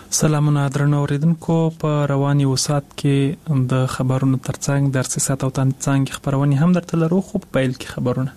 سلامونه درنو اوریدونکو په رواني وسات کې د خبرونو ترڅنګ د سیاست او تنظیم خبرونه هم درته لرو. خو په پیل کې خبرونه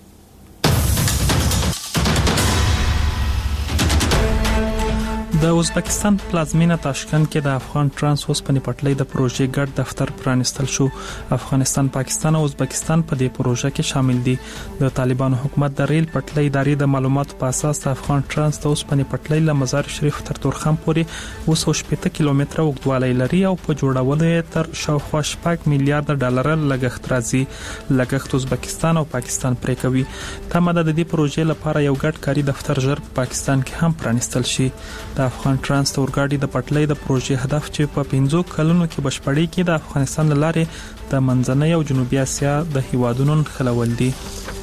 د ازبکستان پلازمینه تاشکند کې د افغان ترانس اوسپنې پټلۍ د پروژې ګډ دفتر پرانستل شو. افغانستان، پاکستان او ازبکستان په دې پروژه کې شامل دي. د طالبانو حکومت د ریل پټلۍ ادارې د معلوماتو په اساس د افغان ترانس د اوسپنې پټلۍ له مزار شریف تر تورخم پورې 280 کیلومتره اوږدوالی لري او په جوړولو یې تر شاوخوا 6 میلیارډ ډالر لګښت راځي. لګښت ازبکستان او پاکستان پرې کوي. تمه ده د دې پروژې لپاره یو ګډ کاري دفتر ژر په پاکستان کې هم پرانستل شي. د افغان ترانس اورګاډي د پټلۍ د پروژې هدف چې په 15 کلونو کې بشپړي کې د افغانستان لارې د منځنۍ او جنوبي اسیا د هیوادونو خلول دي.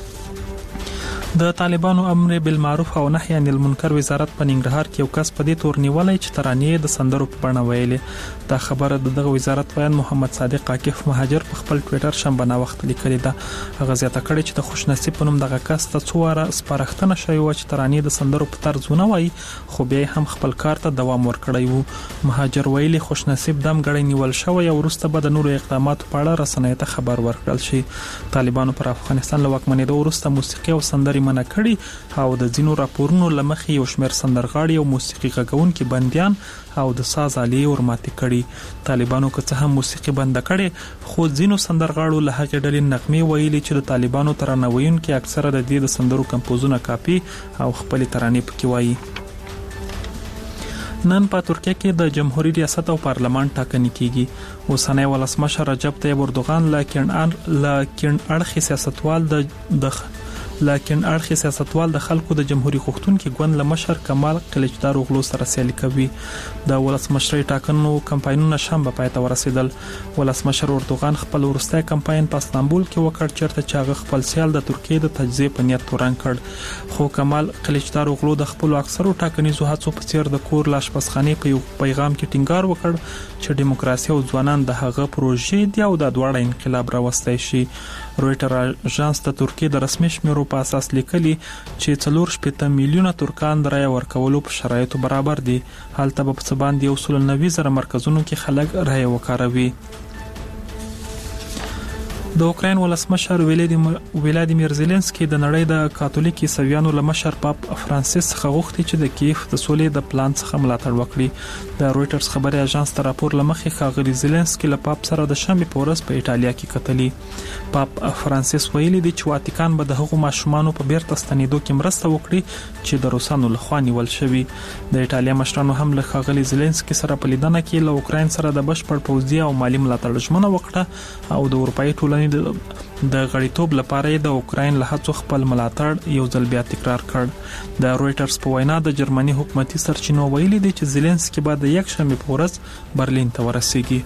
د طالبانو امر بالمعروف او نهي عن المنکر وزارت په ننګرهار کې یو کس په دې تور نیولای چې ترانې د سندرو په بڼه ویلې. دا خبره دغه وزارت وایي محمد صادق عاکف مهاجر په خپل ټوئیټر شنبه وخت لیکلی ده. هغه زیاته کړې چې د خوشنصیب په نوم دغه کس ته څو واره سپارښتنه شوې و چې ترانې د سندرو په طرز ونه وایي، خو بیا هم خپل کار ته دوام ورکړی وو. مهاجر ویلي خوشنصیب دم غړي نیول شوی او وروسته به د نورو اقداماتو په اړه رسنیو ته خبر ورکړل شي. طالبانو پر افغانستان له واکمنېدو وروسته موسیقي او سندري منع کړي او د ځینو راپورونو لمخې یو شمېر سندرغاړي او موسیقي غږونکي بنديان او د ساز آلې ورماتې کړي. طالبانو که څه هم موسیقي بند کړي، خو ځینو سندرغاړو له هغې ډلې نغمې ویلي چې د طالبانو ترانه ویونکي اکثره د دې د سندرو کمپوزونه کاپي او خپل ترانې پکې وایي. نن په ترکیه کې د جمهوریت ریاست او پارلمان ټاکنې کیږي. اوسنی ولسمشر رجب طیب اردوغان لکن اړخي سیاستوال د خلکو د جمهوریت غوښتونکو ګوند له مشر کمال قلیچدار اوغلو سره سیالي کوي. د ولسمشرۍ ټاکنو کمپاینونه شنبه پای ته ورسېدل. ولسمشر اردوغان خپل وروستي کمپاین په استانبول کې وکړ چیرته چې هغه خپل سیال د ترکیه د تجزیه په نیت تورن کړ. خو کمال قلیچدار اوغلو د خپل اکثرو ټاکنیزو هڅو په څیر د کور لاشپزخانې په یو پیغام کې ټینګار وکړ چې دیموکراسي او ځوانان د هغه پروژې دی او د دواړه انقلاب راوستي شي. رويټر اژانس د ترکیه د رسمي شمیرو په اساس لیکلي چې 4.8 میلیونه ترکان د رای ورکولو په شرایطو برابر دي. هلته په څه باندې 190,000 مرکزونو کې خلک رای وکاروي. د اوکراین ولسمشر ولادیمیر زيلنسکي د نړۍ د کاتولیک عیسویانو له مشر پاپ فرانسیس څخه غوښتي چې د کیف د سولې د پلان څخه ملاتړ وکړي. د رويټرز خبري اژانس تر راپور لمخې ښاغلي زيلنسکي له پاپ سره د شنبه په ورځ په ایټالیا کې کتلي. پاپ فرانسیس ویلي دی چې واتیکان به د هغو ماشومانو په بیرته ستنېدو کې مرسته وکړي چې د روسانو لخوا نیول شوي. د ایټالیا مشرانو هم له ښاغلي زيلنسکي سره په لیدنه کې له اوکراین سره د بشپړ پوځي او مالی ملاتړ ژمنه وکړه او د اروپאי ټولنې د غړیتوب لپاره د اوکراین له هڅو خپل ملاتړ یو ځل بیا تکرار کړ. د رويټرز په وینا د جرمني حکومتي سرچینو ویلي دي چې زيلنسکي بعد د یک شنبه په ورځ برلین ته ورسیږي.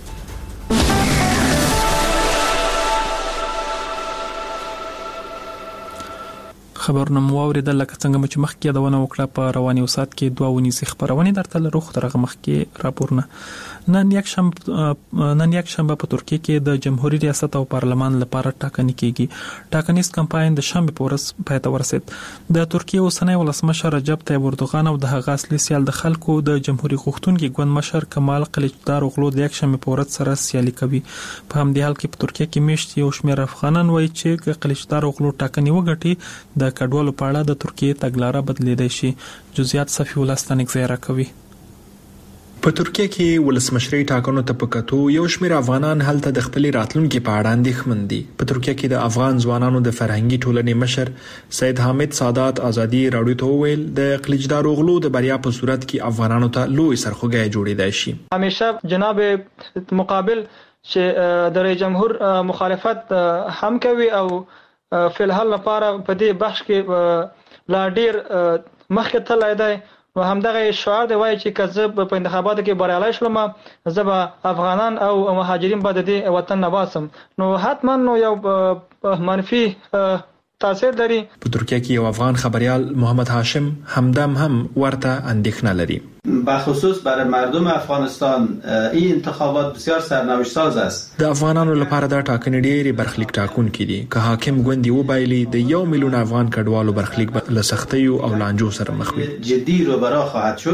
خبرونه مو اوریدل لکه څنګه چې مخکې یادونه وکړه په رواني وسات کې دوه ونیسي خبرونه درته لرو خو درغه مخکې راپورونه. نن یک شنبه په ترکیه کې د جمهوریت ریاست او پارلمان لپاره ټاکنې کیږي. ټاکنیز کمپاین د شنبه په ورځ پای ته ورسید. د ترکیه اوسنی ولسمشر رجب طیب اردوغان او د هغه اصلي سیال د خلکو د جمهوریت غوښتونکو ګوند مشر کمال قلیچدار اوغلو د یک شنبه په ورځ سره سیالي کوي. په همدې حال کې په ترکیه کې میشت یو شمېر افغانان وایي چې قلیچدار اوغلو ټاکنې وګټي د کډوالو په اړه د ترکیه تګلارې بدلیدای شي. جزئیات صفی ولستانک زیاره کوي. په ترکیه کې ولسمشرۍ ټاکنو ته پکاتو یو شمېر افغانان هلته د خپل راتلونکو په اړه اندېښمن دي. په ترکیه کې د افغان ځوانانو د فرهنګي ټولنې مشر سید حامد سادات ازادي راډیو ته وویل د قلیچدار اوغلو د بریا په صورت کې افغانانو ته لوی سرخوږی جوړیدای شي. همیشه جناب مقابل چې د رئیس جمهور مخالفت هم کوي او فی الحال لپاره په دې بحث کې لا ډیر مخکې تللی دی. نو همدغه شعار دی وایي چې که زه په انتخاباتو کې بریالی شلم زه به افغانان او مهاجرین به د دې وطن نه باسم. نو حتما نو یو منفي تاثیر لري. په ترکیه کې یو افغان خبریال محمد هاشم همدم هم ورته اندېښنه لري. بخصوص برای مردم افغانستان این انتخابات بسیار سرنوشت ساز است. د افغانانو لپاره دا ټاکنې ډېرې برخلیک ټاکونکې دي. که حاکم ګوندي وبایلي د 1 میلیون افغان کډوالو برخلیک له سختیو او لانجو سره مخ وي. جدی روبرا خواهد شد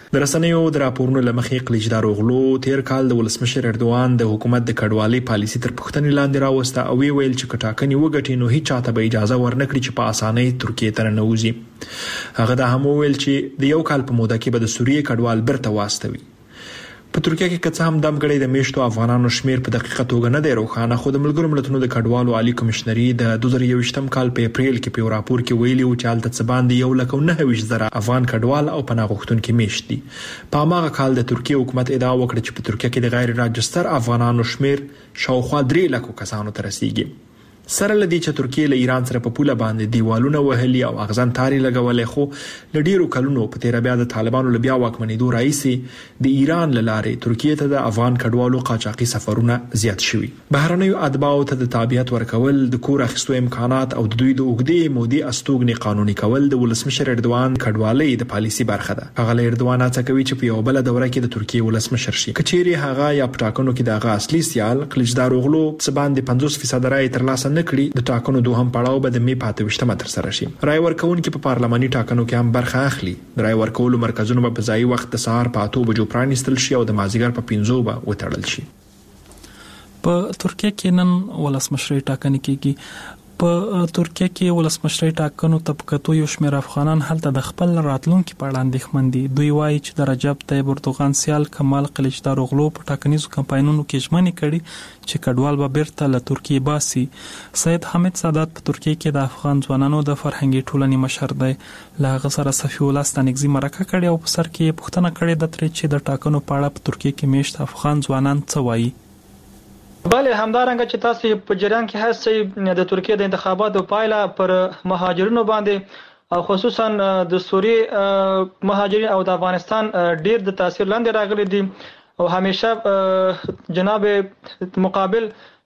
د رسنیو د راپورونو لمخې قلیچداروغلو تیر کال د ولسمشر اردوغان د حکومت د کډوالۍ پالیسي تر پوښتنې لاندې راوسته او ویل چې کټاکنې وګټي نو هیڅ چاته به اجازه ورنکړي چې په اسانۍ ترکیه ته ننوځي. هغه دا هم ویل چې د یو کال په موده کې به د سوریې کډوال برته واستوي. په ترکیه کې که څه هم دمګړی د میشتو افغانانو شمیر په دقیقه توګه نه دی روښانه، خو د ملګرو ملتونو د کډوالو عالی کمشنري د 2021 کال په اپریل کې په راپور کې ویلي و چې هلته څه باندې 1,900,000 افغان کډوال او پناه غوښتونکي میشت دي. په هماغه کال د ترکیه حکومت ادعا وکړه چې په ترکیه کې د غیر راجستر افغانانو شمیر شاوخوا 3 لک کسانو ته رسیږي. سره لدی چې ترکیه له ایران سره په پوله باندې دیوالونه وهلي او اغزن تاری لګولې، خو لډیرو کلونو په تیر بیا د طالبانو له بیا واکمنېدو راځي د ایران لارې ترکیه ته د افغان کډوالو قاچاقي سفرونه زیات شوي. بهرنیو اتباعو ته د تابعیت ورکول، د کور اخیستو امکانات او د دوی د اوږدې مودې استوګنې قانوني کول د ولسمشر اردوغان کډوالۍ د پالیسي برخه ده. هغه له اردوغان څخه کوي چې په یو بل دوره کې د ترکیه ولسمشر شي. کچېری هغه یا پټاکنو کې دغه اصلي سیال قلیچداروغلو څه باندې 50% رای ترلاسه نکړي، د ټاکنو دوهم پړاو به د می 25 تر سره شي. رای ورکوونکي په پارلماني ټاکنو کې هم برخه اخلي. د رای ورکولو مرکزونه په ځای وخت د سهار په 8 بجو پرانیستل شي او د مازیګر په 5 به وتړل شي. په ترکیه کې نن ولسمشري ټاکنې کېږي. په ترکیه کې ولسمشري ټاکنو طبقاتو یو شمېر افغانان هلته د خپل راتلونکو په اړه اندېښمن دي. دوی وایي چې د رجب طیب اردوغان سیال کمال قلیچداروغلو په ټاکنیزو کمپاینونو کې ژمنې کړي چې کډوال به بیرته له ترکیه باسي. سید حامد سادات په ترکیه کې د افغان ځوانانو د فرهنګي ټولنې مشر دی. له هغه سره صفي الله ستانکزي مرکه کړې او په سر کې پوښتنه کړې ده ترې چې د ټاکنو په اړه په ترکیه کې میشت افغان ځوانان څه وایي. بله همدارنګه چې تاسو په جریان کې هڅې د ترکیه د انتخاباتو پایله پر مهاجرینو باندې او خصوصا د سوریې مهاجرین او د افغانستان ډیر د تاثیر لاندې راغلي دي او همیشه جناب مقابل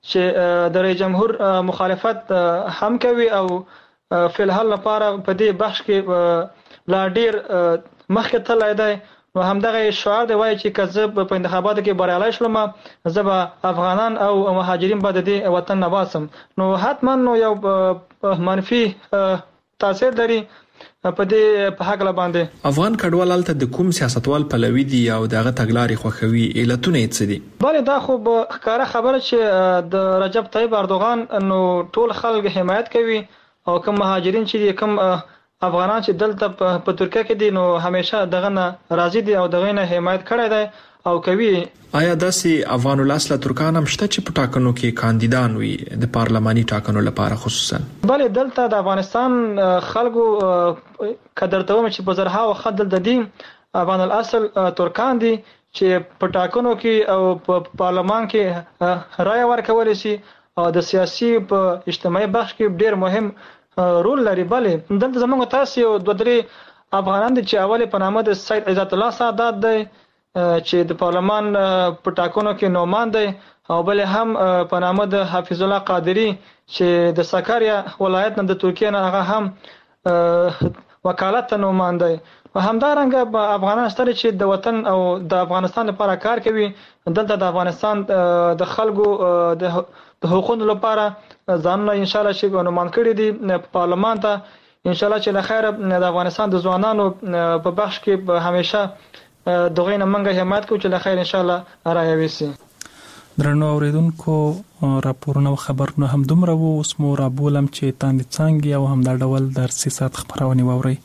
چې د رئیس جمهور مخالفت هم کوي او فی الحال لپاره په دې بخش کې لا ډیر مخکې تللی دی. نو همدغه شعار دی وایي چې که په انتخاباتو کې بریالی شلم زه به افغانان او مهاجرین به د دې وطن نه باسم. نو حتما نو یو منفي تاثیر لري په دې په حق باندې. افغان کډوال هلته د کوم سیاستوال پلوي دي او دغه تګلارې خوښوي؟ علتونه یې څه دي؟ بله دا خو ښکاره خبره چې د رجب طیب اردوغان نو ټول خلک حمایت کوي او کوم مهاجرین چې کوم افغانان چې دلته په ترکیه کې دي نو همیشه دغه نه راضي دي او دغه نه حمایت کړی دی او کوي. آیا داسې افغان الاصله ترکان هم شته چې په ټاکنو کې کاندیدان وي د پارلماني ټاکنو لپاره خصوصا؟ بله دلته د افغانستان خلکو قدرته وم چې په زرهاو خلک دلته دي افغان الاصل ترکان دي چې په ټاکنو کې او په پارلمان کې رای ورکولی شي او د سیاسي په اجتماعي بخش کې ډیر مهم رول لري. بله دلته زموږ تاسو یو 2-3 افغانان دي چې اول په نامه د سید عزت الله سادات دی چې د پارلمان په ټاکنو کې نومان دی او بل هم په نامه د حافظ الله قادری چې د سکاریا ولایت نه د ترکیه نه هغه هم وکالت ته نومان دی. همدارنګه افغانان ستړي چې د وطن او د افغانستان لپاره کار کوي. دلته د افغانستان د خلکو د حقوقو لپاره ځانونه ان شاء الله چې نومان کړي دي په پارلمان ته. ان شاء الله چې له خیره د افغانستان د ځوانانو په بخش کې همیشه دغه نه منګه حمایت کوي چې له خیر ان شاء الله راوي سي. درنو اوریدونکو راپورونه او خبرونه هم دومره وو. اوس مو رابولم چې تاندې څنګه او هم دا ډول درسي سات خبرونه ووري.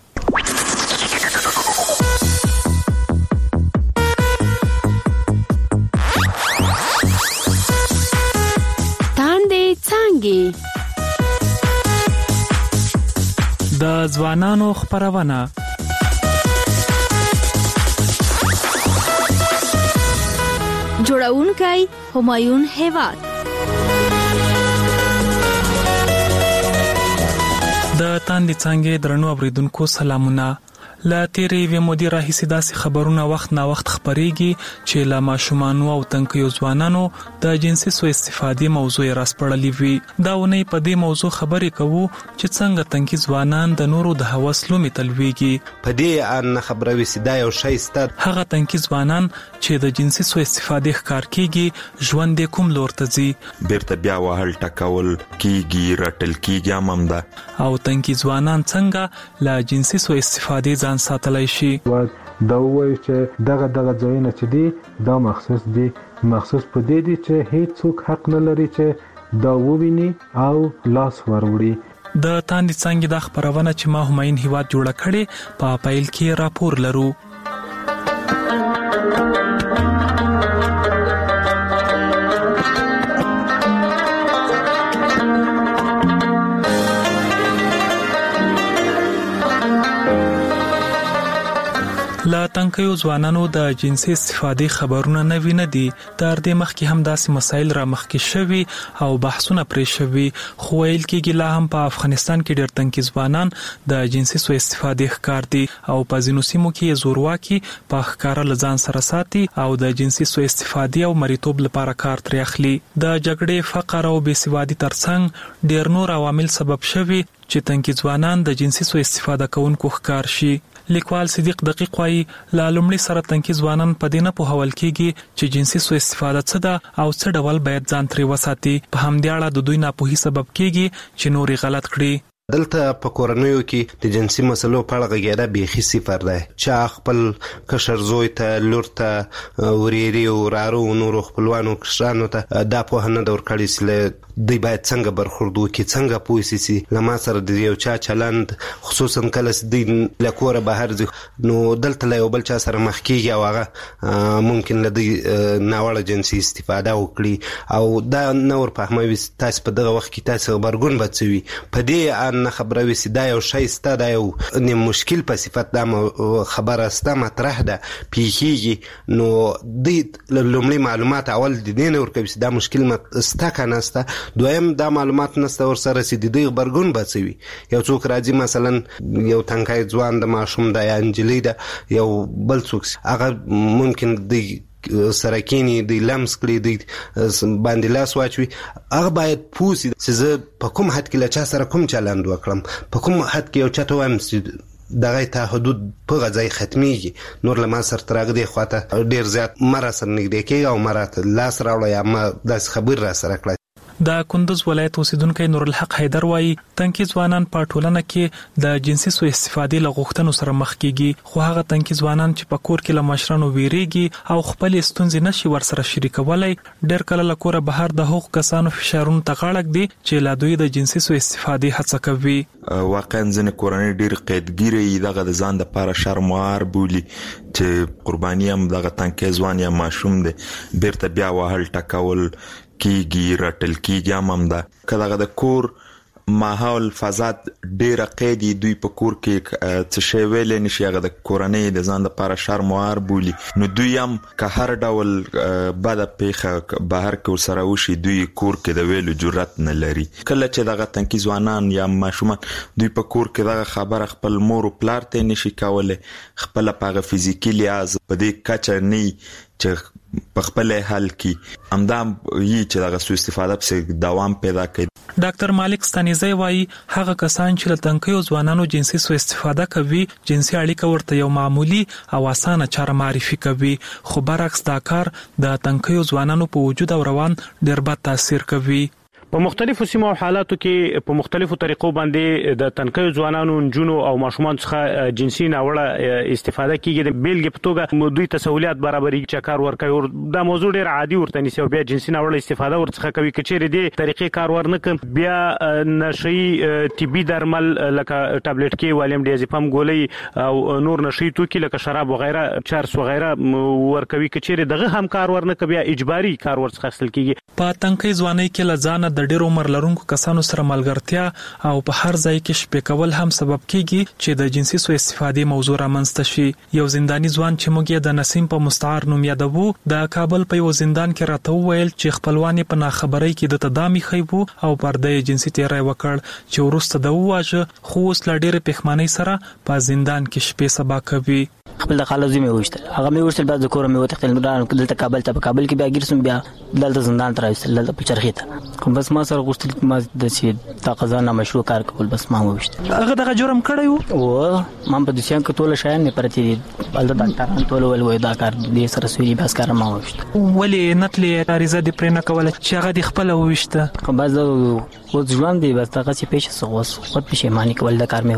د ځوانانو خبرونه جوړونکی همایون هیواد. د تاندې څنګه درنو اوریدونکو سلامونه. لا تیرې وی مودي راهیسې داسې خبرونه وخت نا وخت خبريږي چې لا ماشومان او تنکیو ځوانانو د جنسي سوء استفادې موضوع راسپړلې وي. دا ونی په دې موضوع خبرې کوو چې څنګه تنکی ځوانان د نورو د هوس لومې تلويږي. په دې ان خبره وسیدا یو شی ست هغه تنکی ځوانان چې د جنسي سوء استفادې ښکار کیږي ژوند کوم لور ته ځي بیرته بیا وهل ټکول کیږي رټل کیږي اممده او تنکی ځوانان څنګه لا جنسي سوء استفادې ځان ساتلای شي. دا وایي چې دغه ځایونه چې دي دا مخصوص دي، مخصوص په دې دي چې هیڅوک حق نه لري چې دا وویني او لاس وروړي. د تاندې څنګه د خبرونه چې ما هماین هیواد جوړه کړي په پایل کې راپور لرو. لا تنکیو ځوانانو د جنسي استفادې خبرونه نه ویني دي. تر دې مخکې هم داسې مسایل را مخکې شوي او بحثونه پرې شوي، خو ویل کېږي لا هم په افغانستان کې ډېر تنکي ځوانان د جنسي سوء استفادې ښکار دي او په ځینو سیمو کې زورواکي په ښکاره له ځان سره ساتي او د جنسي سوء استفادې او مریتوب لپاره کار ترې اخلي. د جګړې، فقر او بې سوادي ترڅنګ ډېر نور عوامل سبب شوي چې تنکي ځوانان د جنسي سوء استفاده کوونکو ښکار شي. لیکوال صدیق دقیق وايي لا لومړی سره تنکي ځوانان په دې نه پوهول کېږي چې جنسي سوء استفاده څه ده او څه ډول باید ځان ترې وساتي. په همدې اړه د دوی ناپوهي سبب کېږي چې نورې غلط کړي. دلته په کورنیو کې د جنسي مسلو په اړه غږیدا بیخي صفر ده. چا خپل کشر زوی ته، لور ته، وريري او رارو نورو خپلوانو کشرانو ته دا په نه دور کړی چې دوی باید څنګه برخورد وکړي، څنګه پوهیږي لما سره د یو چا چلند خصوصا کله چې دوی له کوره بهر ځي نو دلته له یو بل چا سره مخ کېږي او هغه ممکن له دوی ناوړه جنسي استفاده وکړي او دا نور په هموي تاسو په دغه وخت کې تاسو خبرګون بچوي په دې نه خبره وسی دا یو شی ستا دا یو نیم مشکل په صفت دا خبره ستا مطرح ده پیږي نو د لومړي معلومات اول د دې نور کوي دا مشکل ستا کناسته دویم دا معلومات نسته ور سره سي د دې خبرګون بچوي. یو څوک راځي مثلا یو تنکای ځوان د ماشوم د انجلی ده یو بل څوک هغه ممکن د سرکینی د لمس کړی د باندې لاس واچوي هغه باید پوسی چې زه په کوم حد کې لچا سره کوم چلند وکړم، په کوم حد کې یو چاته وایم چې دغه ته حدود په غځای ختميږي نور لمه سر ترغه دی خواته ډیر زیات مر سر نږدې کې او مرات لاس راوړی اما داس خبر را سره کړی. د کندوز ولایت اوسیدونکو نور الحق حیدر وایي تنکي ځوانان په ټولنه کې د جنسي سوء استفادې له غوښتنو سره مخ کیږي، خو هغه تنکي ځوانان چې په کور کې له مشرانو ویریږي او خپل ستونزې نشي ورسره شریکولای ډېر کله له کوره بهر د حقوق کسانو فشارونو ته غاړه ږدي چې لا دوی د جنسي سوء استفادې هڅه کوي. واقعا ځنې کورنۍ ډېر قیدګیري دغه د ځان د لپاره شرموار بولی چې قرباني هم دغه تنکي ځوان یا ماشوم دی بیرته بیا وهل ټکول کیږي رټل کیږي هم ده کله د کور ماحول فضا ډیره قیدی دوی په کور کې څه شی ویل نشي هغه د کورنۍ د ځان لپاره شرموار بولی نو دوی هم که هر ډول بد پیخه بهر کې سره وشي دوی کور کې د ویلو جرأت نه لري. کله چې دغه تنکي ځوانان یا ماشومان دوی په کور کې دغه خبره خپل مور او پلار ته نشي کولای خپل په فزیکي لحاظ په دې کچه نه چې په خپل حل کې همدام یي چې دغه سوء استفاده په دوام پیدا کوي. ډاکټر مالک ستانیزی وایي هغه کسان چې له تنکیو ځوانانو جنسي سوء استفاده کوي جنسي اړیکه ورته یو معمولی او اسانه چاره معرفي کوي، خو برعکس دا کار د تنکیو ځوانانو په وجود او روان ډېر بد تاثیر کوي. په مختلفو سیمو او حالاتو کې په مختلفو طریقو باندې د تنکیو ځوانانو جنونو او ماشومان څخه جنسي ناوړه استفاده کیږي. د بیلګې په توګه دوی ته سہولیت برابرۍ چې کار ورکوي دا موضوع ډیر عادي ورته نیسي او بیا جنسي ناوړه استفاده ورڅخه کوي. کچېره دې طریقې کار ورنکم بیا نشي طبي درمل لکه ټابلیټ کې والیم ډیازپام ګولۍ او نور نشي توکي لکه شراب وغیرہ چرس وغیرہ ورکوي. کچېره دغه هم کار ورنکه بیا اجباري کار ورڅخه اخیستل کیږي. په تنکي ځواني کې لزانه د ډېر عمر لرونکو کسانو سره ملګرتیا او په هر ځای کې شپې کول هم سبب کیږي چې د جنسي سوء استفادې موضوع رامنځته شي. یو زنداني ځوان چې موږ د نسیم په مستعار نوم یادوو د کابل په یو زندان کې راته وویل چې خپلوان په ناخبرۍ کې د تدامي خیبو او پرده جنسي تیری وکړ چې ورسته د واجه خو اوس لا ډېر پښمنۍ سره په زندان کې شپې سبا کوي. خپل د خالو زمي وشتل هغه مې ورسل بعد د کور مې وته خپل مدان دلته کابل ته په کابل کې بیا ګرسم بیا دلته زندان تر راځل دلته په چرخیته کوم بس ما سره غوښتل ما د سي تقاضا نه مشروع کار کول بس ما وشت هغه دغه جرم کړی وو او ما په دسیان کې ټول شایان مې پرتی بلته ډاکټران ټول ول وای دا کار دې سره سوي بس کار ما وشت ولې نتلې اړیزه دې پرې نه کوله چې هغه دې خپل وشته بس او ځوان دی بس هغه چې پېښه سوس خو پښیمانی کول دا کار مې وکړ.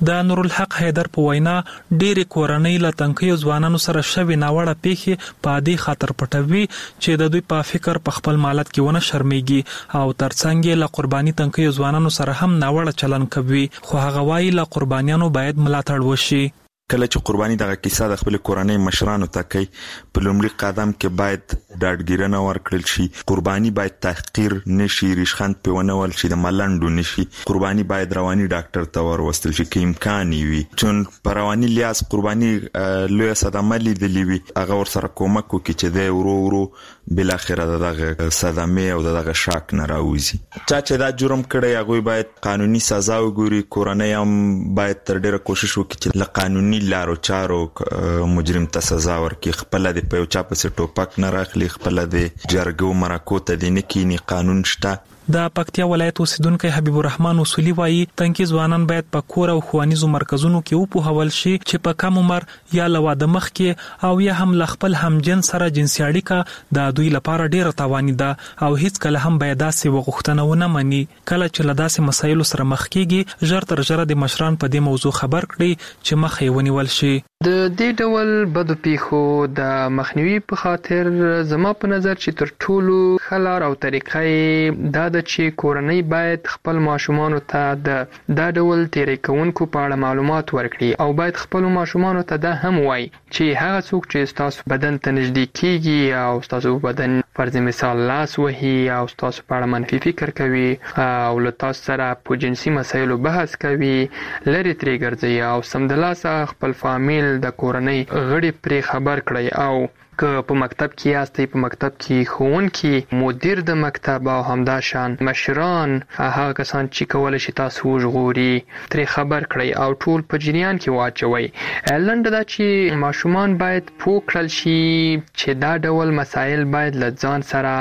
د نورالحق حیدر په وینا ډېری کورنۍ له تنکیو ځوانانو سره شوي ناوړه پیښې په دې خاطر پټوي چې د دوی په فکر په خپل مالت کې ونه شرمېږي او ترڅنګ له قرباني تنکیو ځوانانو سره هم ناوړه چلن کوي، خو هغه وایي له قربانیانو باید ملاتړ وشي. کله چې قرباني دغه کیسه د خپل کورنۍ مشرانو ته کوي، په لومړي قدم کې باید ډاډګیرنه ورکړل شي. قرباني باید تحقیر نشي، ریشخند په ونول شي، د ملنډو نشي. قرباني باید رواني ډاکټر ته وروستل شي کې امکان وي، چون په رواني لیاس قرباني لوی صدمه لیدلې وي، هغه ورسره کومک وکړي چې د ورو بل اخره دغه صدمه او دغه شاک نه راوځي. چې دا جرم کړی هغه باید قانوني سزا وګوري. کورنۍ هم باید تر ډیره کوشش وکړي چې له قانوني لارو چارو مجرم ته سزا ورکړي. خپل د په چا پسې ټوپک نه راخلي، خپل د جرګو مرکو ته د نکینی قانون شته. د پکتیا ولایت اوسیدونکو حبیب الرحمن اصولي وایي تنکي ځوانان باید په کور او ښوونیزو مرکزونو کې وپوهول شي چې په کم عمر یا له واده مخکې او یا هم له خپل همجنس سره جنسي اړیکه د دوی لپاره ډیره تاواني ده او هیڅ کله هم باید داسې وغوښتنه ونه مني. کله چې له داسې مسایلو سره مخ کیږي، ژر تر ژره د مشران په دې موضوع خبر کړي چې مخ یې ونیول شي. د دې ډول بدو پیښو د مخنیوي په خاطر زما په نظر چې تر ټولو ښه لار او طریقه دا ده چې کورنۍ باید خپل ماشومانو ته د ډول تیری کوونکو په اړه معلومات ورکړي او باید خپل ماشومانو ته دا هم وایي چې هغه څوک چې تاسو بدن ته نږدې کیږي او تاسو بدن فرض مثال لاس وهي او تاسو په اړه منفي فکر کوي او له تاسو سره په جنسي مسایلو بحث کوي، لري ترې ګرځي او سمدلاسه خپل فامیل د کورنۍ غړي پرې خبر کړئ. او که په مکتب کې یاستئ، په مکتب کې ښوونکي، مدیر د مکتب او همدا شان مشران، هغه کسان چې کولی شي تاسو وژغوري، ترې خبر کړئ او ټول په جریان کې واچوئ. لنډه دا چې ماشومان باید پوه کړل شي چې دا ډول مسایل باید له ځان سره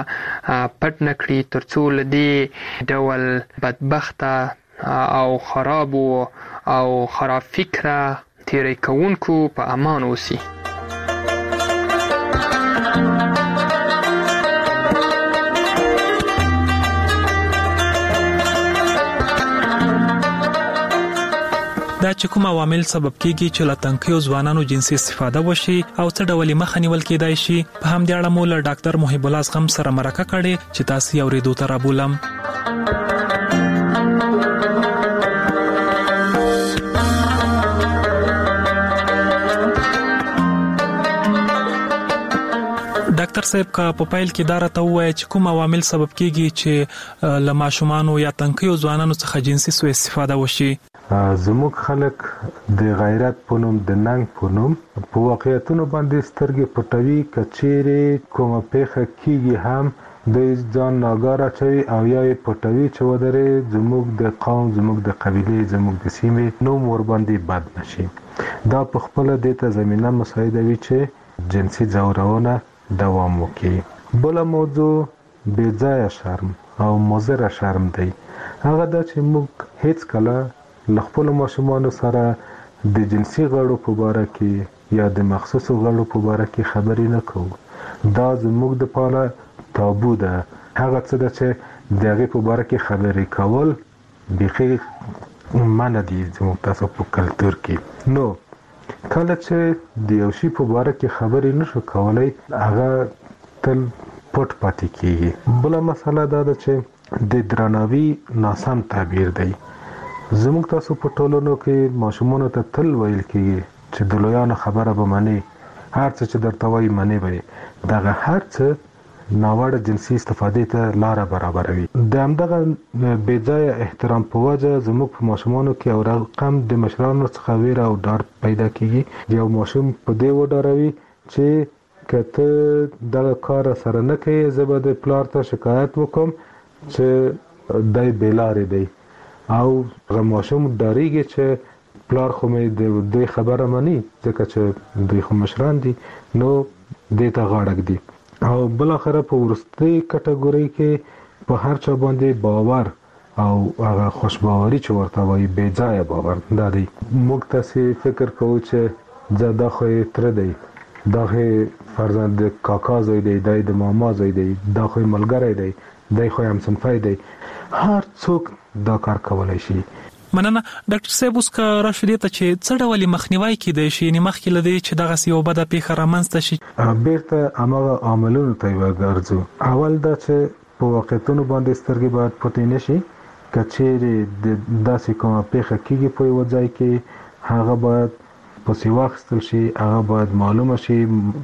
پټ نه کړي ترڅو له دې ډول بدبخته او خرابو او خراب فکره تیری کوونکو په امان اوسي. دا چې کوم عوامل سبب کیږي چې له تنکیو ځوانانو جنسي استفاده وشي او څه ډول مخه نیول کېدای شي، په همدې اړه مو له ډاکټر محب الله زغم سره مرکه کړې چې تاسو یې اورېدو ته رابولم. ډاکټر صاحب کا په پایل کې دا راته وایي چې کوم عوامل سبب کیږي چې له ماشومانو یا تنکیو ځوانانو څخه جنسي سوء استفاده وشي؟ زموږ خلک د غیرت په نوم، د ننګ په نوم په واقعیتونو باندې سترګې پټوي. کچېرې کومه پیښه کیږي هم د ځان ناګاره چوي او یا یې پټوي چې ودرې زموږ د قوم، زموږ د قبیلې، زموږ د سیمې نوم ورباندې بد نشي. دا په خپله دې ته زمینه مساعدوي چې جنسي ځورونه دوام وکړي. بله موضوع بې ځایه شرم او مضره شرم دی. هغه دا چې موږ هیڅ کله له خپلو ماشومانو سره د جنسي غړو په باره کې یا د مخصوصو غړو په باره کې خبرې نه کوو. دا زموږ دپاره تابو ده. هغه څه ده چې د هغې په باره کې خبرې کول بیخي منع دي زموږ تاسو په کلتور کې. نو کله چې د یو شي په باره کې خبرې نشو کولی، هغه تل پټ پاتې کېږي. بله مسله دا ده چې د درناوي ناسم تعبیر دی. زموږ تاسو په ټولنو کې ماشومانو ته تل ویل کېږي چې د لویانو خبره به منې، هر څه چې درته وایي منې به یې. دغه هر څه ناوړه جنسي استفادې ته لاره برابروي. د همدغه بې ځایه احترام په وجه زموږ په ماشومانو کې یو رقم د مشرانو څخه ویره او ډار پیدا کېږي. یو ماشوم په دې وډاروي چې که ته دغه کار سره نه کوې، زه به د پلار ته شکایت وکړم چې دی بې لارې دی، او هغه ماشوم ډاریږي چې پلار خو مې د دوی خبره مني ځکه چې دوی خو مشران دي، نو دې ته غاړه ږدي. او بالاخره په وروستۍ کټګورۍ کې په هر چا باندې باور او هغه خوشباوري چې ورته وایي بې ځایه باور دا دی. موږ تاسې فکر کوو چې دا خو یې تره دی، دا خو یې فرضاً د کاکا زوی دی، دا د ماما زوی دی، دا خو یې ملګری دی، دی خو یې همصنفی دی. هر څوک دا کار کولای شي. مننه ډاکټر صاحب. اوس که راشو دې ته چې څه ډول مخنیوي کیدای شي، یعنې مخکې له دې چې دغسې یو بده پیښه رامنځته شي؟ بیرته هماغه عاملونو ته ورګرځو. اول دا چې په واقعیتونو باندې سترګې باید پټې نه شي. که چیرې د داسې کومه پیښه کېږي په یوه ځای کې، هغه باید پسې واخیستل شي، هغه باید معلومه شي،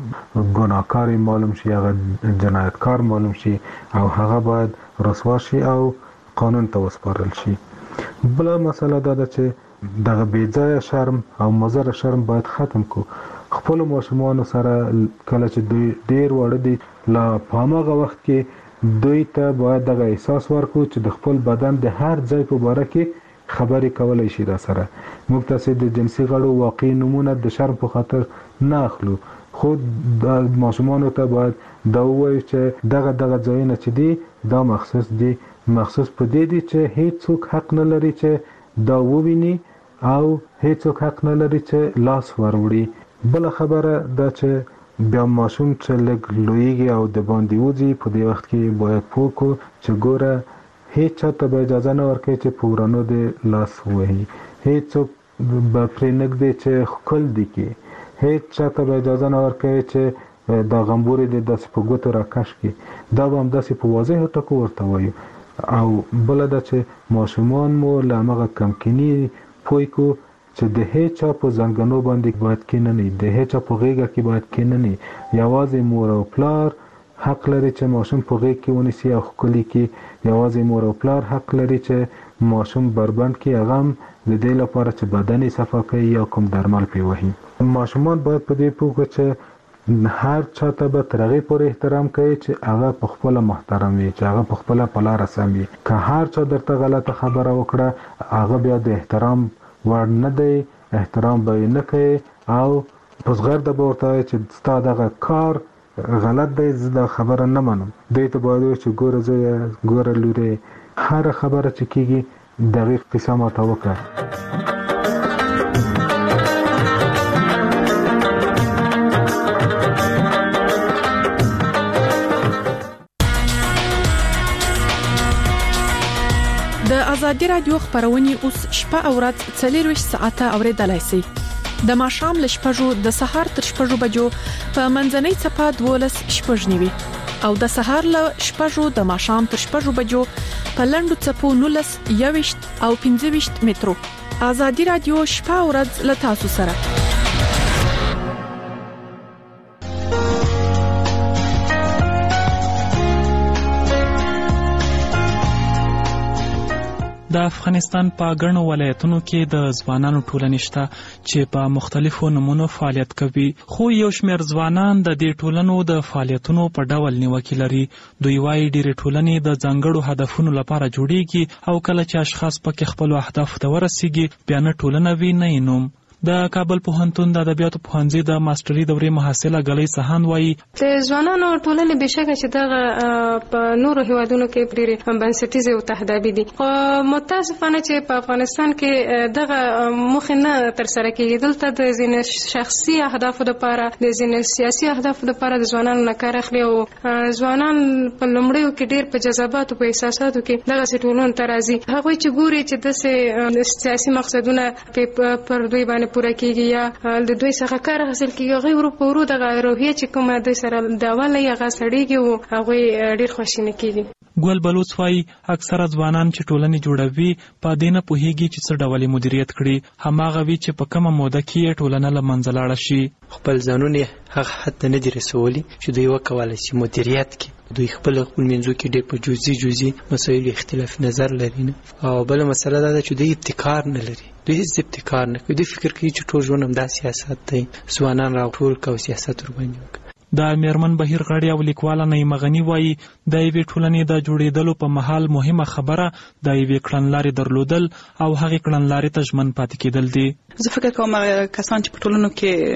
ګناهکار معلوم شي، هغه جنایتکار معلوم شي، او هغه باید رسوا شي او قانون ته وسپارل شي. بله مسله دا ده چې دغه بېځایه شرم او مضره شرم باید ختم کو. خپلو ماشومانو سره کله چې دوی ډېر واړه دي، لا په هماغه وخت کې دوی ته باید دغه احساس ورکړو چې د خپل بدن د هر ځای په باره کې خبرې کولای شي را سره. موږ تاسې د جنسي غړو واقعي نومونه د شرم په خاطر نه اخلو، خو د ماشومانو ته باید دا ووایو چې دغه ځایونه چې دي دا مخصوص دي، مخصوص په دې دي چې هیڅوک حق نه لري چې دا وویني او هیڅوک حق نه لري چې لاس وروړي. بله خبره دا چې بیا ماشوم چې لږ لویږي او د باندې وځي، په دې وخت کې باید پوه کړو چې ګوره هیڅ چاته به اجازه نه ورکوي چې په ورانو دې لاس ووهي، هیڅوک به پرې نږدې چې ښکل دي کړي، هیڅ چاته به اجازه نه ورکوي چې دا غمبورې دې داسې په ګوتو راکش کړي. دا به همداسې په واضحو ټکو ورته وایو. او بله ده چې ماشومان مو له همغه کمکیني پوه کړو چې د هیڅ چا په زنګنو باندې باید کېنني، د هیڅ چا په غېږه کې باید کېنني. یوازې مور او پلار حق لري چې ماشوم په غېږ کې ونیسي او ښکلي کړي. یوازې مور او پلار حق لري چې ماشوم بربند کړي، هغه هم د دې لپاره چې بدن یې صفا کوي یا کوم درمل پرې وهي. ماشومان باید په دې پوه کړي چې هر چا ته به تر هغې پورې احترام کوي چې هغه په خپله محترم وي، چې هغه په خپله په لاره سم وي. که هر چا درته غلطه خبره وکړه، هغه بیا د احترام وړ نه دی، احترام به یې نه کوي او په زغرده به ورته وایي چې ستا دغه کار غلط دی، زه دا خبره نه منم. دوی ته باید وایي چې ګوره زویه، ګوره لورې، هره خبره چې کېږي دقیق قصه ماته وکړه. د ازادي رادیو خبرونه اوس شپه او ورځ 24 ساعته اوریدلای شئ. د ماښام له 6 د سهار تر 6 بجو په منځنۍ چپه 12 شپږ نیوي او د سهار له 6 د ماښام تر 6 بجو په لنډو چپو 19 21 او 25 مترو. ازادي رادیو شپه او ورځ له تاسو سره. د افغانستان په ګڼو ولایتونو کې د ځوانانو ټولنې شته چې په مختلفو نمونو فعالیت کوي، خو یو شمېر ځوانان د دې ټولنو د فعالیتونو په ډول نیوکې لري. دوی وايي ډېرې ټولنې د ځانګړو هدفونو لپاره جوړیږي او کله چې اشخاص پکې خپلو اهدافو ته ورسیږي بیا نه ټولنه وي نه یې نوم. د کابل پوهنتون د ادبیاتو پوهنځي د ماستري دورې محصله ګلۍ سهان وايي د ځوانانو ټولنې بشکه چې دغه په نورو هیوادونو کې ډېرې بنسټیزې او تهدابي دي، خو متاسفانه چې په افغانستان کې دغه موخې نه ترسره کېږي. دلته د ځینې شخصي اهدافو لپاره، د ځینې سیاسي اهدافو لپاره د ځوانانو نه کار اخلي او ځوانان په لومړیو کې ډېر په جذباتو په احساساتو کې دغسې ټولنو ته راځي. هغوی چې ګوري چې داسې سیاسي مقصدونه پر دوی باندې پوره کیږي یا د دوی څخه کار حاصل کیږي، هغه ورو په ورو دغه روحیه چې کومه دوی سره د اوله یې هغه سړېږي او هغوی ډېر خواشینه کیږي. ګل بلوچ وايي اکثره ځوانان چې ټولنې جوړوي په دې نه پوهېږي چې څه ډول مدیریت کړي، هماغه وي چې په کومه موده کې ټولنه له منځه لاړه شي. خپل ځانونه هغه حد ته نه دي رسولي چې دوی وکولای شي مدیریت کړي. دوی خپل منځو کې ډېر په جزئي مسایلو اختلاف نظر لري نه، او بل مسله دا ده چې دوی ابتکار نه لري. دوی هیڅ ابتکار نه کوي. دوی فکر کوي چې ټول ژوند همدا سیاست دی، ځوانان راټول کړه او سیاست ورباندې وکړه. د میرمن بهیر غړي او لیکواله نعیمه غني وايي د یوې ټولنې د جوړېدلو په مهال مهمه خبره د یوې کړنلارې درلودل او هغې کړنلارې ته ژمن پاتې کېدل دي. زه فکر کوم کسان چې په ټولنو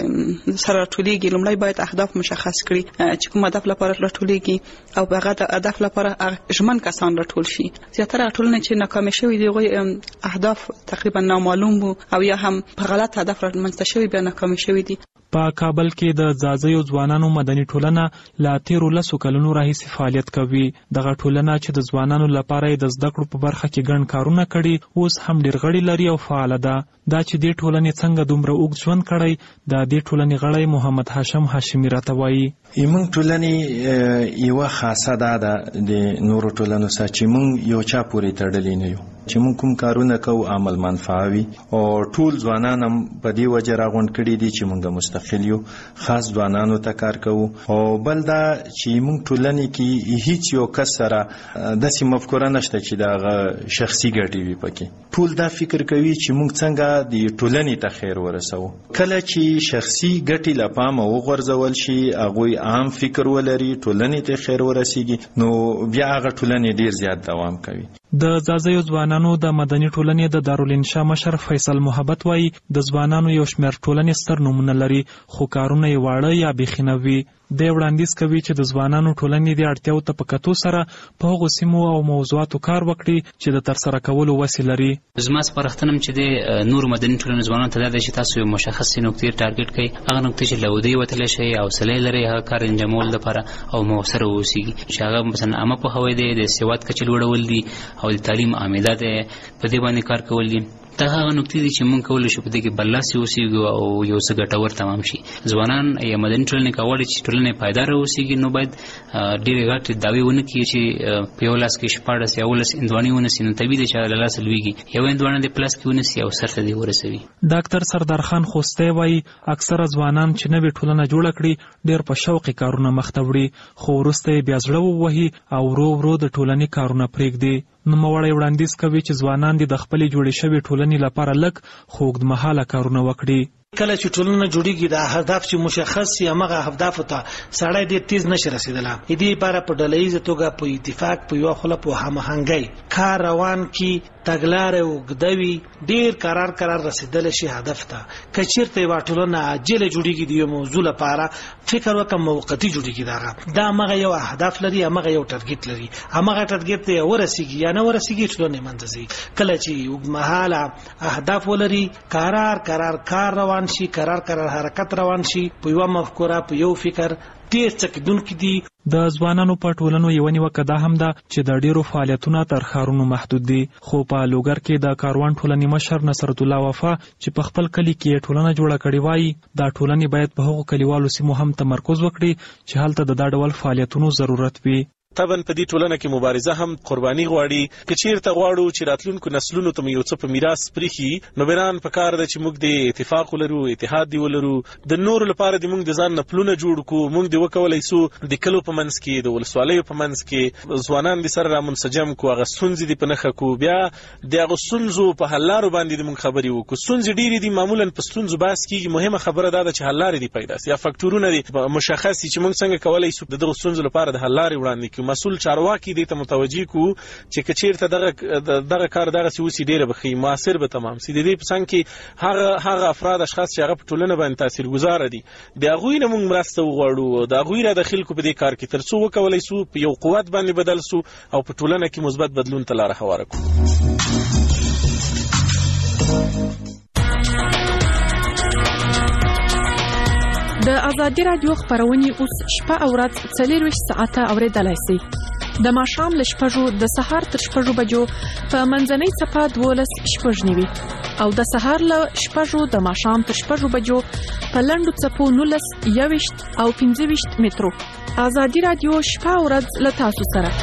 کې سره راټولېږي لومړی باید اهداف مشخص کړي چې کوم هدف لپاره راټولېږي او په هغه هدف لپاره ژمن کسان راټول شي. زیاتره ټولنې چې ناکامې شوي دي هغوی اهداف تقریبا نامعلوم وو او یا هم په غلط هدف رامنځته شوي بیا ناکامې شوي دي. په کابل کې د ځاځیو ځوانانو مدني ټولنه لا 13 کلونو راهیسې فعالیت کوي. دغه ټولنه چې د ځوانانو لپاره د زده کړو په برخه کې ګڼ کارونه کړي اوس هم ډېر غړي لري او فعال ده. دا چې دې ټولنې څنګه دومره اوږد ژوند کړی د دې ټولنې غړی محمد هاشم هاشمي راته وایي. موږ ټولنې یوه خاصه ده د نورو ټولنو سره چې موږ یو چا پورې تړلي نه یو، چې موږ کوم کارونه کوو عمل منفعه وي او ټول ځوانان هم په دې وجه راغونډ کړي دي چې موږ مستقل یو، خاص ځوانانو ته کار کوو. او بل دا چې موږ ټولنې کې هیڅ یو کس سره داسې مفکوره نشته چې د شخصي ګټې وي پکې. ټول دا فکر کوي چې موږ څنګه د ټولنې ته خیر ورسوو. کله چې شخصي ګټې له پامه وغورځول شي، هغوی عام فکر ولري، ټولنې ته خیر ورسیږي، نو بیا هغه ټولنې ډیر زیات دوام کوي. د ځاځیو ځوانانو د مدني ټولنې د دارالانشا مشر فیصل محبت وایي د ځوانانو یو شمېر ټولنې ستر نومونه لري خو کارونه یې واړه یا بیخي نه وي. دی وړاندیز کوي چې د ځوانانو ټولنې د اړتیاو ته په کتو سره په هغو سیمو او موضوعاتو کار وکړي چې د ترسره کولو وسې لري. زما سپارښتنه چې د نورو مدني ټولنو ځوانانو ته دا ده چې تاسو یو مشخصې نقطې ټارګټ کړئ، هغه نقطې چې له ودې وتلی شئ، حوصله یې لرئ هغه کار انجامولو دپاره او مؤثره واوسیږي، چې هغه مثلا عامه پوهاوی دی، د سواد کچې لوړول دي او د تعلیم عامده دی، په دې باندې کار کول دي. دا هغه نقطې دي چې موږ کولی شو په دې کې برلاسي اوسېږو او یو څه ګټور تمام شي. ځوانان یا مدني ټولنې که غواړي چې ټولنه پایداره اوسېږي نو باید ډېرې غټې دعوې ونه کړي چې په یو لاس کې 14 یا 18 هندواڼې ونیسي، نو طبیعي دی چې له لاسه لوېږي. یو هندواڼه دې په لاس کې ونیسي او سر ته دې ورسوي. ډاکټر سردار خان خوستی وایي اکثره ځوانان چې نوې ټولنه جوړه کړي ډېر په شوق کارونه مخ ته وړي، خو وروسته یې بیا زړه ووهي او ورو ورو د ټولنې کارونه پرېږدي. نوموړی وړاندیز کوي چې ځوانان دې د خپلې جوړې شوې ټولنې لپاره لږ خو اوږدمهاله کارونه وکړي. کله چې ټولنه جوړیږي د هدف چې مشخص شي هغه هدف ته سړی ډېر تیز نشي رسیدلی. دې لپاره په ډلهییزه توګه په اتفاق په یوه خوله په هماهنګۍ کار روان کړي، تګلارې اوږده وي، ډېر قرار رسیدلی شي هدف ته. که چېرته یوه ټولنه عاجله جوړیږي د یو موضوع لپاره فکر وکړه موقتي جوړیږي، دا همغه یو هدف لري، همغه یو ټارګټ لري، همغه ټارګټ ته ورسیږي یا نه ورسیږي ټولنه منځ ځي. کله چې اوږدمهاله اهداف ولري، قرار کار روان شي، قرار حرکت روان شي، په یو مفکوره په یو فکر ډېر څه کېدونکي دي. د ځوانانو په ټولنو یوه نیوکه دا هم ده چې د ډېرو فعالیتونه تر ښارونو محدود دي. خو په لوګر کې د کاروان ټولنې مشر نصرت الله وفا چې په خپل کلي کې ټولنه جوړه کړې وایي دا ټولنې باید په هغو کلیوالو سیمو هم تمرکز وکړي چې هلته د دا ډول فعالیتونو ضرورت وي. طبعا په دې ټولنه کې مبارزه هم قرباني غواړي. که چیرته غواړو چې راتلونکو نسلونو ته یو څه په میراث پرېښي، نو بنان په کار ده چې موږ د اتفاق ولرو، اتحاد دی ولرو، د نورو لپاره د موږ د ځان نه پلونه جوړ کړو. موږ د وکولای سو د کلو په منځ کې، د ولسوالیو په منځ کې ځوانان د سره رامنسجم کړو، هغه ستونزې دې په نښه کړو، بیا د هغو ستونزو په حل لارو باندې د موږ خبرې وکړو. ستونزې ډېرې دي، معمولا په ستونزو بحث کېږي، مهمه خبره دا ده چې حل لارې دې پیدا سي یا فکټورونه دې مشخص سي چې موږ څنګه کولی سو د دغو ستونزو لپاره د حل لارې وړاندې کړو. مسؤل چارواکي کې دې ته متوجي کو چې کچیرته دغه کار دغه سوسی ډیره بخي موثر به تمام سي. د دې په څنګه کې هغه افراد اشخاص چې هغه په ټولنه باندې تاثیرګذار دي، د هغوی نه موږ مرسته وغواړو، د هغوی را داخل کو په دې کار کې ترڅو وکولای سو په یو قوت باندې بدل سو او په ټولنه کې مثبت بدلون ته لار هواره کړو. د ازادي رادیو خبرونه اوس شپه او ورځ 24 ساعته اوریدلای شئ. د ماښام له 6 د سهار تر 6 بجو په منځنۍ صفه 12:09 او د سهار له 6 د ماښام تر 6 بجو په لنډو صفو 19:20 او 15 مترو. ازادي رادیو شپه او ورځ له تاسو سره.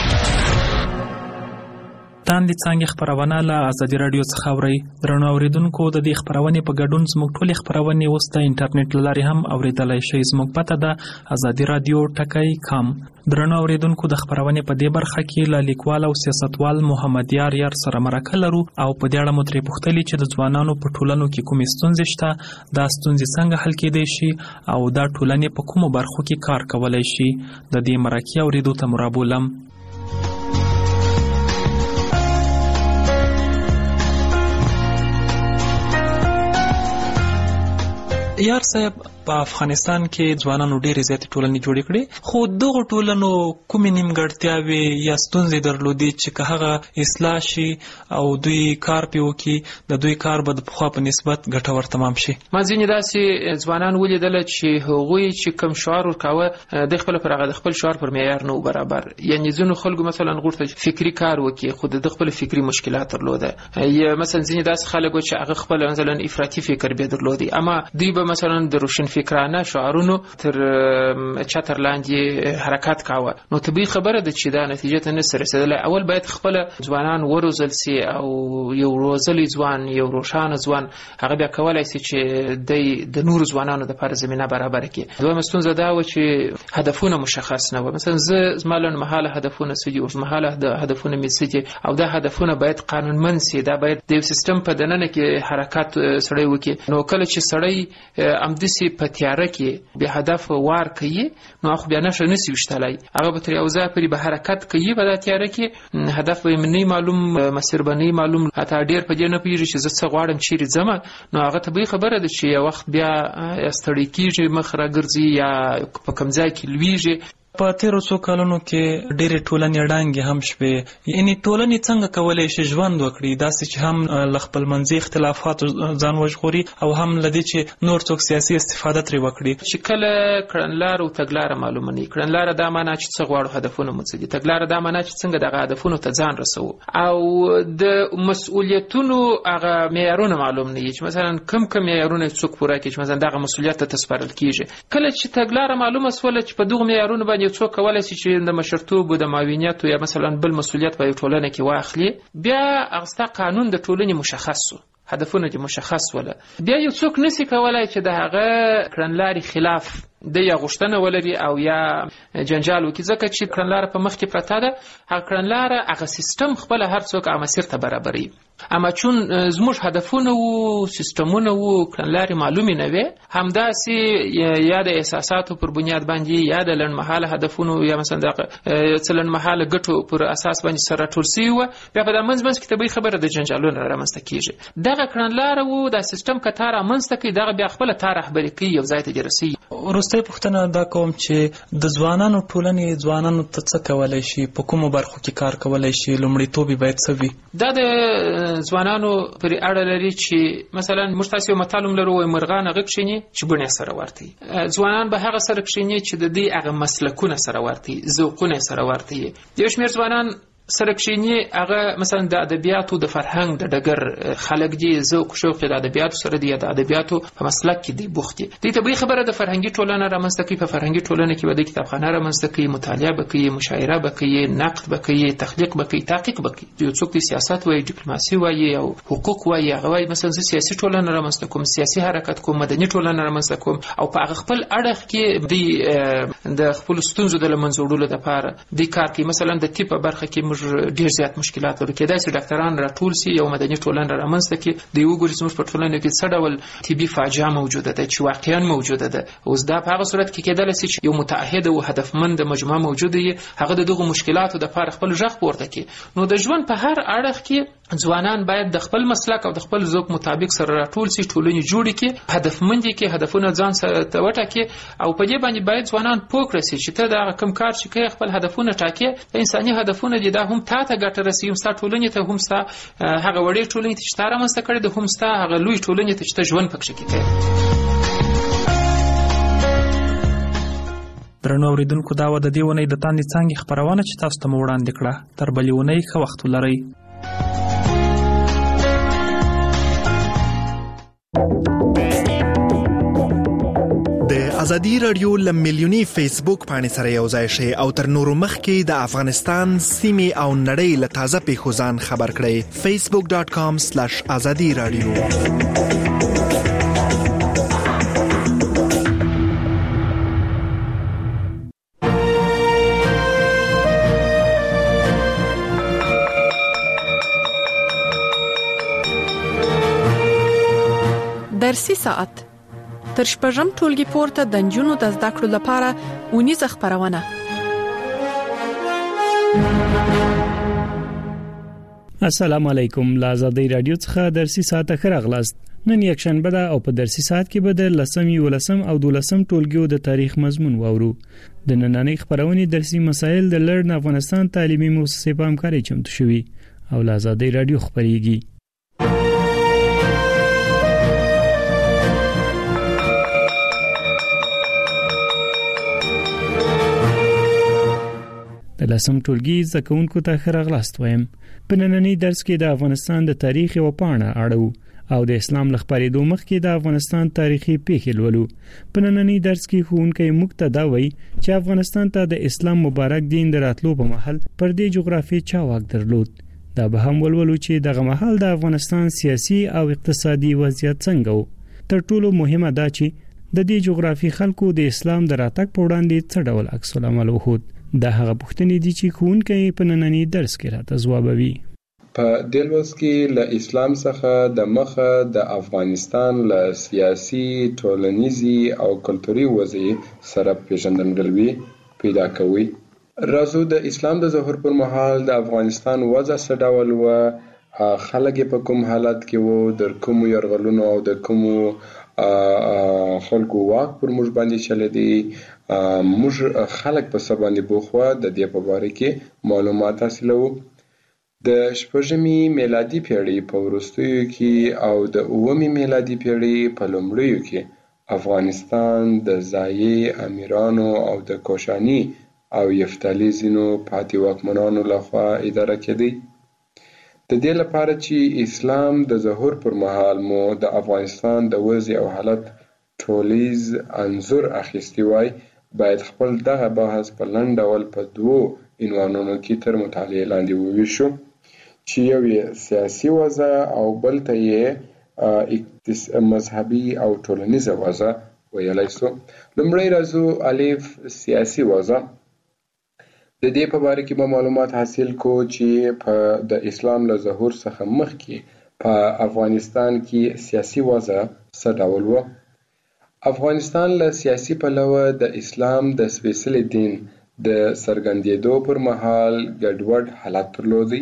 تاندې څنګه خبرونه له ازادي رادیو څخه اوري. درنو اوریدونکو د دې خبرونه په ګډون زموږ ټولې خبرونه اوس د انټرنیټ لارې هم اوریدلای شئ. زموږ پته ده ازادي رادیو ټکای.com. درنو اوریدونکو د خبرونه په دې برخه کې له لیکوال او سیاستوال محمد یار سره مرکه لرو او په دې اړه مو ترې پوښتلي چې د ځوانانو په ټولنو کې کومې ستونزې شته، دا ستونزې څنګه حل کېدای شي او دا ټولنې په کومو برخو کې کار کولای شي. د دې مرکې اوریدو ته مرابولم. یار صاحب، په افغانستان کې ځوانانو ډېرې زیاتې ټولنې جوړې کړې، خو دغه ټولنو کومې نیمګړتیاوې یا ستونزې درلودې چې که هغه اصلاح شي او دوی کار پې وکړي، د دوی کار به د پخوا په نسبت ګټور تمام شي؟ ما ځینې داسې ځوانان ولیدل چې هغوی چې کوم شعار ورکاوه د خپل پر هغه د خپل شعار پر معیار نه برابر. یعنی ځینو خلکو مثلا غوښتل فکری کار وکړي خو د خپل فکری مشکلات درلوده، یا مثلا ځینې داسې خلک چې هغه خپل مثلا افراطي فکر به درلودي، اما دوی به مثلا د روشن فکرانه شعارونو تر چتر لاندې حرکت کاوه. نو طبیعي خبره ده چې دا نتیجه ته نه رسیدله. اول باید خپل ځوانان وروزل سي او یو روزلي ځوان، یو روښانه ځوان هغه بیا کولای شي چې د نور ځوانانو د لپاره زمينه برابر کړي. دویمه ستونزه دا و چې هدفونه مشخص نه و. مثلا زما لنډمهاله هدفونه څه دي، اوږدمهاله هدفونه مې څه دي، او دا هدفونه باید قانونمند سي. دا باید د یو سیستم په دننه کې حرکت سړی وکړي. نو کله چې سړی امدسي په تیاره کې به هدف وار کوي، نو خو بیا نشه نسی وشتلای، هغه به تر یو ځای پورې به حرکت کوي، په تیاره کې هدف به نه معلوم، مسیر به نه معلوم، حتی ډیر په دې نه پیږي چې زه څه غواړم چیرې ځم. نو هغه طبیعي خبره ده چې یو وخت بیا ستړی کیږي، مخ راګرځي یا په کوم ځای کې لویږي. په تیرو څو کلونو کې ډېرې ټولنې ړانګې هم شوې. یعنې ټولنې څنګه کولی شي ژوند وکړي داسې چې هم له خپلمنځي اختلافاتو ځان وژغوري او هم له دې چې نور څوک سیاسي استفاده ترې وکړي؟ چې کله کړنلاره او تګلاره معلومه نه وي، کړنلاره دا معنا چې څه غواړو، هدفونه مو څه دي، تګلاره دا معنا چې څنګه دغه هدفونو ته ځان رسوو، او د مسؤلیتونو هغه معیارونه معلوم نه وي چې مثلا کم معیارونه څوک پوره کړي، چې مثلا دغه مسؤلیت ته سپارل کیږي. کله چې تګلاره معلومه سوله چې په دغه معیارونو باندې څوک کولای شي چې د مشرتوب او د معاونیت یا مثلا بل مسؤلیت په ټولنه کې واخلي، بیا هغه قانون د ټولنې مشخص شو، هدفونه دې مشخص وله، بیا یو څوک نسی کولای چې د هغه کړنلارې خلاف د یا غوښتنه ولري او یا جنجال وکړي، ځکه چې کړنلاره په مخ کې پرته ده. هغه کړنلاره هغه سیستم خپل هر څوک هغه مسیر ته برابري، اما چون زموږ هدفونه وو، سیستمونه وو، کړنلارې معلومې نه وي، همداسې یا د احساساتو پر بنیاد باندې یا د لنډمهاله هدفونو یا مثلا د لنډمهاله ګټو پر اساس باندې سره ټول سوي وه، بیا په دا منځ کې طبیعي خبره د جنجالونه رامنځته کېږي. دغه کړنلاره وو، دا سیستم که تا رامنځته کوي، دغه بیا خپله تا رهبري کوي، یو ځای ته دې رسوي. وروستۍ پوښتنه دا کوم چې د ځوانانو ټولنې ځوانانو ته څه کولی شي، په کومو برخو کې کار کولی شي، لومړیتوب یې باید څه وي؟ دا د ځوانانو پرې اړه لري چې مثلا موږ تاسو یو متل لرو، وایي مرغان هغه کښیني چې بڼې سره ورته وي. ځوانان به هغه سره کښیني چې د دې هغه مسلکونه سره ورته وي، ذوقونه سره ورته وي. یو شمېر ځوانان سره کښیني هغه مثلا د ادبیاتو د فرهنګ د ډګر خلک دي، ذوق شوق د ادبیاتو سره دی، د ادبیاتو په مسلک کې دی بوخت دي. دې طبیعي خبره د فرهنګي ټولنه رامنځته کوي. په فرهنګي ټولنه کې به د کتابخانه رامنځته کوي، مطالعه به کوي، مشاعره به کوي، نقد به کوي، تخلیق به کوي، تحقیق به کوي. یو څوک د سیاست وایي، ډیپلوماسي وایي او حقوق وایي، هغه وایي مثلا زه سیاسي ټولنه رامنځته کوم، سیاسي حرکت کوم، مدني ټولنه رامنځته کوم، او په هغه خپل اړخ کې د خپل ستونزو د له منځه وړلو لپاره د کار کوي. مثلا د طب په برخه کې موږ ډېر زیات مشکلات لرو، کېدای شي ډاکټران راټول سي، یو مدني ټولنه رامنځته کړي، د یو ګوري زموږ په ټولنه کې څه ډول طبي فاجعه موجوده ده چې واقعا موجوده ده. اوس دا په هغه صورت کې کېدای شي چې یو متعهد او هدفمند مجموعه موجوده وي، هغه دغه مشکلاتو د لپاره خپل ژغ پورته کړي. نو د ژوند په هر اړخ کې ځوانان باید د خپل مسلک او د خپل ذوق مطابق سره راټول سي، ټولنې جوړې کړي، هدفمند کړي، هدفونه ځان سره وټاکي، او په دې باندې باید ځوانان پوه کړي چې ته دا کوم کار چې کوي خپل هدفونه ټاکي، انساني هدفونه دي، دا هم تا ته ګټه رسوي، هم ستا ټولنې ته، هم ستا هغه وړې ټولنې ته چې تا رامنځته کړې ده، هم ستا هغه لوی ټولنې ته چې ته ژوند پکښې کوې. درنو اورېدونکو، دا وه د دې اونۍ د تاندې څانګې خپرونه چې تاسو ته مو وړاندې کړه. تر بلې اونۍ ښه وخت ولرئ. د ازادي رادیو لملیونی فیسبوک باندې سره یو ځای شئ او تر نورو مخکې د افغانستان سیمې او نړۍ له تازه پیښو ځان خبر کړئ. facebook.com/azadi radio. درسي ساعت تر شپږم ټولګي پورته د نجونو د زده کړو لپاره اونیزه خپرونه. السلام علیکم. لازادی رادیو څخه درسي ساعت خراغلاست. نن یک شنبه ده او په درسي ساعت کې به د لسم او 12 ټولګیو د تاریخ مضمون واورو. د نننۍ خبرونې درسي مسایل د لړ افغانستان تعلیمي مؤسسې په همکارۍ چمتو شوي او لازادی رادیو خبريږي. د لسم ټولګي زکونکو ته خراغلاست وایم. په نننۍ درس کې د افغانستان د تاریخ او پاڼه اړو او د اسلام لخبرېدو مخکې د افغانستان تاریخي پیښې لولو. په نننۍ درس کې ښوونکی موږ ته دا وایي چې افغانستان ته د اسلام مبارک دین دراتلو په مهال پر دې جغرافي چاواک درلود. دا به هم ولولو چې دغه مهال د افغانستان سیاسي او اقتصادي وضعیت څنګه و. تر ټولو مهمه دا چې د دې جغرافي خلکو د اسلام د راتګ په وړاندې څه ډول عکس العمل وښود. دا هغه پوښتنې دي چې ښوونکی په نننۍ درس کې راته ځوابوي. په دې لوست کې له اسلام څخه د مخه د افغانستان له سیاسي، ټولنیزي او کلتوري وضعیت سره پیژندګلوي پیدا کوي. راځو د اسلام د ظهور پر مهال د افغانستان وضع څه ډول و، خلک په کوم حالت کې وو، د کوم یرغلونو او د کوم خلکو واک پر موږ باندې چلیدي، موږ خلک په څه باندې بوخوا د دې په باره کې معلومات حاصلو. د شپږمې میلادي پیړۍ په وروستیو کې او د اوومې میلادي پیړۍ په لومړیو کې افغانستان د ځایي امیرانو او د کوشاني او یفتالي ځینو پاتې واکمنانو لخوا اداره کېدی. د دې لپاره چې اسلام د ظهور پر مهال مو د افغانستان د وضع او حالت ټولیز انځور اخیستی وای، باید خپل دغه بحث په لنډ ډول په دوو عنوانونو کې تر مطالعې لاندې وویشو، چې یو یې سیاسي وضع او بل ته یې مذهبي او ټولنیزه وضع ویلی سو. لومړی راځو الف سیاسي وضع. د دې په باره کې به معلومات حاصل کو چې په د اسلام له ظهور څخه مخکې په افغانستان کې سیاسي وضع څه ډول و. افغانستان له سیاسي پلوه د اسلام د سپېڅلي دین د څرګندېدو پر مهال ګډوډ حالت درلودی.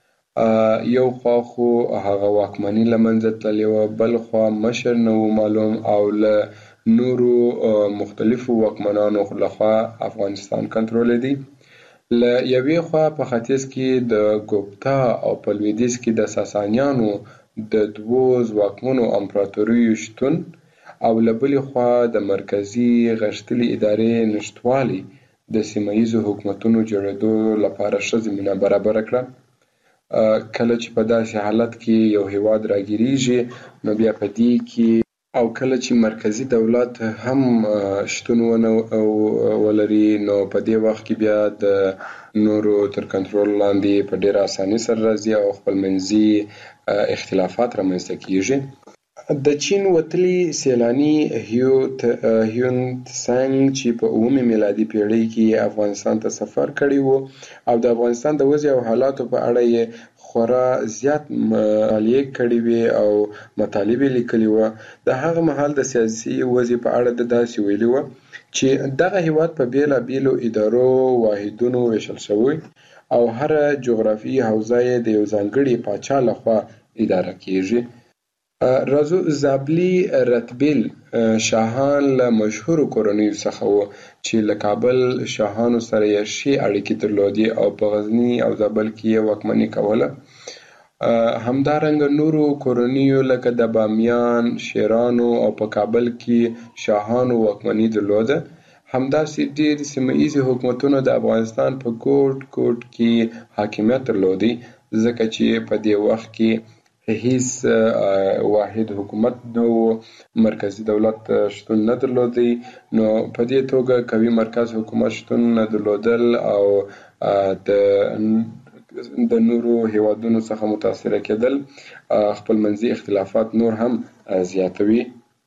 یو خوا خو هغه واکمني له منځه تللې وه، بل خوا مشر نه و معلوم او له نورو مختلفو واکمنانو لخوا افغانستان کنټرولېدی. له یوې خوا په ختیځ کې د ګوپتا او په لویدیځ کې د ساسانیانو د دوو ځواکمنو امپراتوریو شتون او له بلې خوا د مرکزي غښتلې ادارې نشتوالي د سیمه ییزو حکومتونو جوړېدو لپاره ښه زمینه برابره کړه. کله چې په داسې حالت کې یو هیواد راګیریږي نو بیا په دې کې او کله چې مرکزي دولت هم شتون ولري نو په دې وخت کې بیا د نورو تر کنټرول لاندې په ډېره اسانۍ سره راځي او خپلمنځي اختلافات رامنځته کیږي. د چین وتلي سیلاني هیون تسانګ چې په اوومې میلادي پیړۍ کې افغانستان ته سفر کړی و او د افغانستان د وضع او حالاتو په اړه یې خورا زیات مطالعې کړې وې او مطالب یې لیکلي وه. د هغه مهال د سیاسي وضع په اړه د داسې ویلي وه چې دغه هیواد په بیلابیلو ادارو واحدونو ویشل شوی او هره جغرافیایي حوزه یې د یو ځانګړي پاچا لخوا اداره کیږي. راځو زابلي رتبیل شاهان له مشهورو کورنیو څخه وو چې له کابل شاهانو سره یې ښې اړیکې درلودې او په غزني او زابل کې یې واکمني کوله. همدارنګه نورو کورنیو لکه د بامیان، شیرانو او په کابل کې شاهانو واکمني درلوده. همداسې ډېر سیمه ییزې حکومتونو د افغانستان په ګوټ ګوټ کې حاکمیت درلودی، ځکه چې په دې وخت کې هیڅ واحد حکومت نو مرکزی دولت شتون نه درلودی. نو په دې توګه قوي مرکز حکومت شتون نه درلودل او د نورو هیوادونو څخه متاثره کېدل خپلمنځي اختلافات نور هم زیاتوي.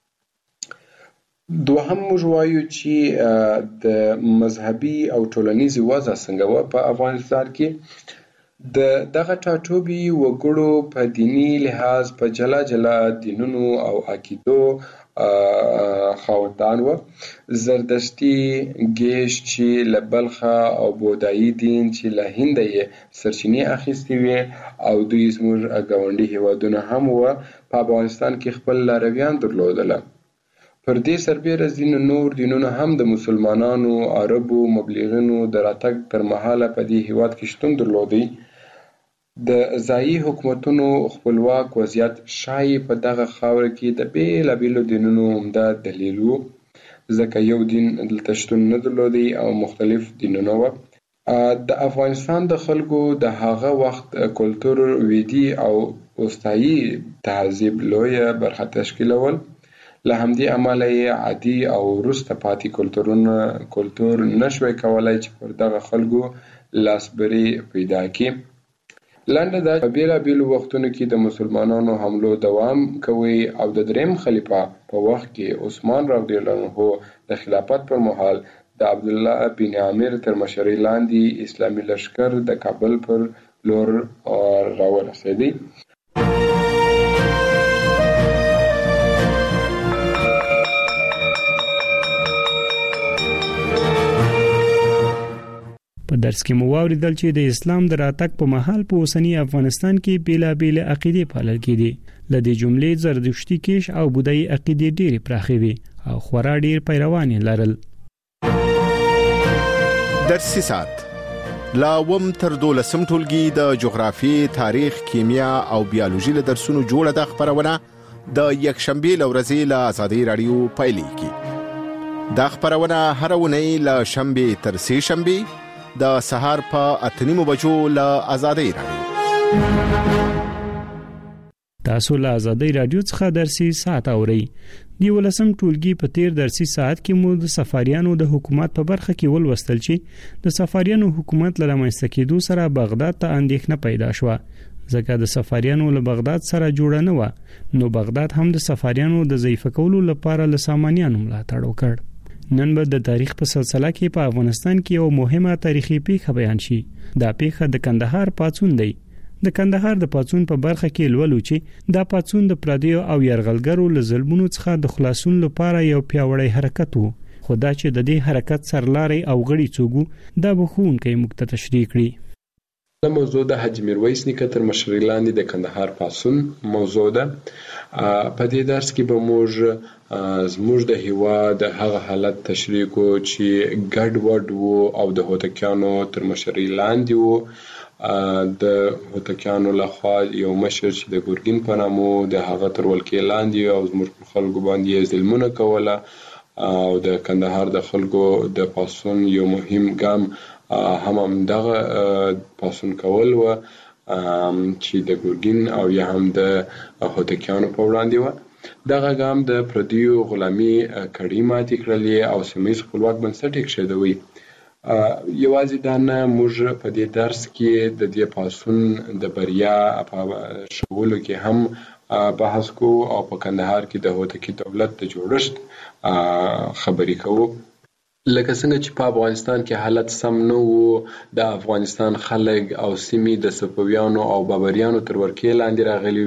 دوهم موږ وایو چې د مذهبي او ټولنیزي وضع څنګه وه په افغانستان کې. دغه ټاټوبي وګړو په دیني لحاظ په جلا جلا دینونو او عقیدو خاوندان و زردشتي ګیش چې له بلخه او بودایي دین چې له هند یې سرچینې اخیستې وې او دوی زموږ ګاونډي هیوادونه هم و په افغانستان کې خپل لارویان درلودله. پر دې سربېره ځینو نور دینونه هم د مسلمانانو، عربو، مبلغینو د راتګ تر مهاله په دې هیواد کې شتون درلودی. د ځایي حکومتونو خپلواک وضعیت ښایي په دغه خاوره کې د بیلابیلو دینونو عمده دلیل و، ځکه یو دین دلته شتون نه درلودی او مختلف دینونه و. د افغانستان د خلکو د هغه وخت کلتور ویدي او وسطایي تهذیب لویه برخه تشکیلول. له همدې امله یې عادي او وروسته پاتې کلتور نشوی کولای چې پر دغه خلکو لاسبري پیدا کړي. لنډه دا په بیلابیلو وختونو کې د مسلمانانو حملو دوام کوي او د دریم خلیفه په وخت کې عثمان رضی الله عنه د خلافت پر مهال د عبدالله بن عامر تر مشرۍ لاندې اسلامي لښکر د کابل پر لور راورسېدی. په درس کې مو واوریدل چې د اسلام د راتګ په مهال په اوسنی افغانستان کې بیلابیل عقیدې پالل کېدې. ل دې جملې زردشتي کیش او بودایي عقیدې ډېرې پراخې وي او خورا ډېر پیروان یې لرل. درسي ساعت لا وم تر 12 ټولګي د جغرافي، تاریخ، کیمیا او بیولوژي له درسونو جوړه د خبرونه د یکشنبه لورځي له آزادۍ رادیو پایلې کی. دا خبرونه هر ونی له شنبه تر سه شنبه د سهار په 8:30 بجو له آزادۍ رادیو. تاسو له آزادۍ رادیو څخه درسي ساعت اورئ. دی ولسم ټولګي په تیر درسي ساعت کې مو د سفاریانو د حکومت په برخه کې ولوستل چې د سفاریانو حکومت له منځته کېدو سره بغداد ته اندېښنه پیدا شوه، ځکه د سفاریانو له بغداد سره جوړه نه و، نو بغداد هم د سفاریانو د ضعیف کولو لپاره له سامانیانو ملاتړ وکړ. نن به د تاریخ په سلسله کې په افغانستان کې یو مهمه تاریخي پیښه بیان شي. دا پیښه د کندهار پاڅون دی. د کندهار د پاڅون په برخه کې لولو چې دا پاڅون د پردیو او یرغلګرو له ظلمونو څخه د خلاصون لپاره یو پیاوړی حرکت و. خو دا چې د دې حرکت سرلاري او غړي څوک دا به ښوونکی موږ ته تشریح کړي. موضوع د حاجي میرویس نیکه تر مشرۍ لاندې د کندهار پاڅون موضوع ده. په دې درس کې به موږ زموږ د هیواد هغه حالت تشریح کو چې ګډ وډ وو او د هوتکیانو تر مشرۍ لاندې وو. د هوتکیانو لخوا یو مشر چې د ګورګین په نامو د هغه تر ولکې لاندې او زموږ خلکو باندې ظلمونه کوله او د کندهار د خلکو د پاڅون یو مهم ګام هم دغه پاڅون کول و چې د ګورګین او یا هم د هوتکیانو په وړاندې و. دغه ګام د پردیو غلامي کړۍ ماتې کړلې او سیمه‌ییز خپلواک بنسټ یې کېښودوی. یوازې دا نه، موږ په دې درس کې د دې پاڅون د بریا په شغلو کې هم بحث کوو او په کندهار کې د هوتکي دولت د جوړښت خبرې کوو. لکه څنګه چې په افغانستان کې حالت سم نه وو، د افغانستان خلک او سیمې د صفویانو او بابریانو تر ورکې لاندې راغلي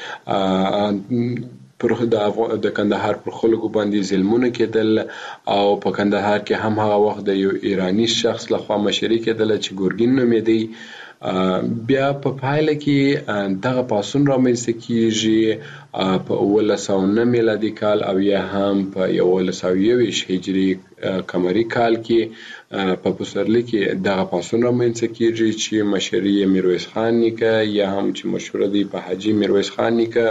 وي. پر د کندهار پر خلکو باندې ظلمونه کېدل او په کندهار کې هم هغه وخت د یو ایرانی شخص لخوا مشري کېدله چې ګورګین نومېدی. بیا په پایله کې دغه پاڅون رامنځته کیږي په 1909 میلادي کال او یا هم په 1921 هجري قمري کال کې په پسرلي کې دغه پاڅون رامنځته کیږي چې مشري میرویس خان نیکه یا هم چې مشهور دی په حاجي میرویس خان نیکه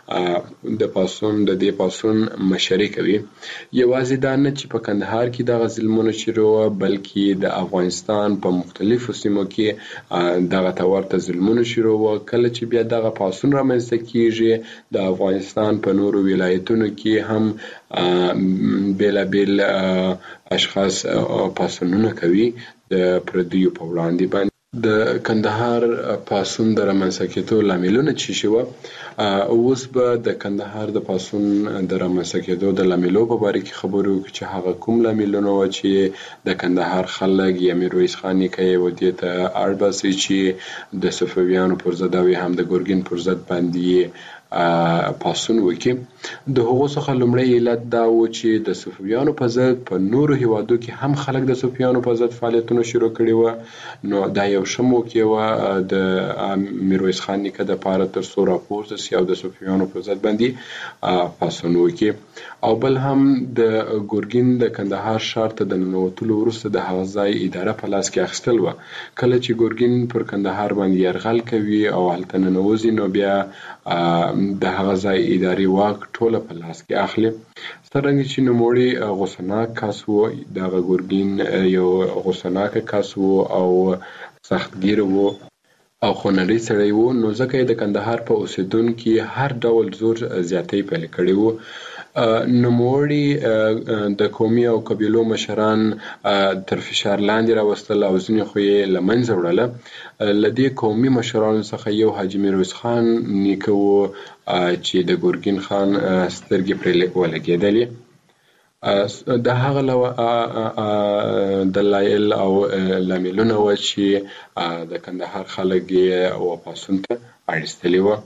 د دې پاڅون مشري کوي. یوازې دا نه چې په کندهار کې دغه ظلمونه شروع بلکې د افغانستان په مختلفو سیمو کې دغه تورته ظلمونه شروع و. کله چې بیا دغه پاڅون رامنځته کیږي د افغانستان په نورو ولایتونو کې هم بیلابیل اشخاص پاڅونونه کوي د پردیو په وړاندې باندې. د کندهار پاڅون د رامنځته کېدو لاملونه څه شوه؟ اوس به د کندهار د پاڅون د رامنځته کېدو د لاملو په باره کې خبرې وکړو چې هغه کوم لاملونه وو چې د کندهار خلک یا میرویس خان نیکه یې ودې ته اړ باسي چې د صفویانو پر ضد او هم د ګورګین پر ضد باندې پاسون وکړي. د هغو څخه لومړی علت دا و چې د صفویانو په ضد په نورو هیوادو کې هم خلک د صفویانو په ضد فعالیتونه شروع کړي و. نو دا یو ښه موقع وه د میرویس خان نیکه دپاره تر څو راپورته سي او د صفویانو په ضد باندې پاسون وکړي. او بل هم د ګورګین د کندهار ښار ته د ننوتلو وروسته د هغه ځای اداره په لاس کې اخیستل وه. کله چې ګورګین پر کندهار باندې یرغل کوي او هلته ننوځي نو بیا د هغه ځای اداري واک ټوله په لاس کې اخلي. څرنګه چې نوموړی غوسناک کس و، دغه ګورګین یو غوسناک کس و او سختګیر و او خونړی سړی و، نو ځکه یې د کندهار په اوسېدونکي هر ډول زور زیاتی پیل کړی و. نوموړي د قومي او قبیلو مشران تر فشار لاندې راوستل او ځینې خو یې له منځه وړله. له دې قومي مشرانو څخه یو حاجي میرویس خان نیکه و چې د ګورګین خان سترګې پرې ولګېدلې. د هغه دلایل او لاملونه و چې د کندهار خلک یې پاسون ته اړیستلي وه.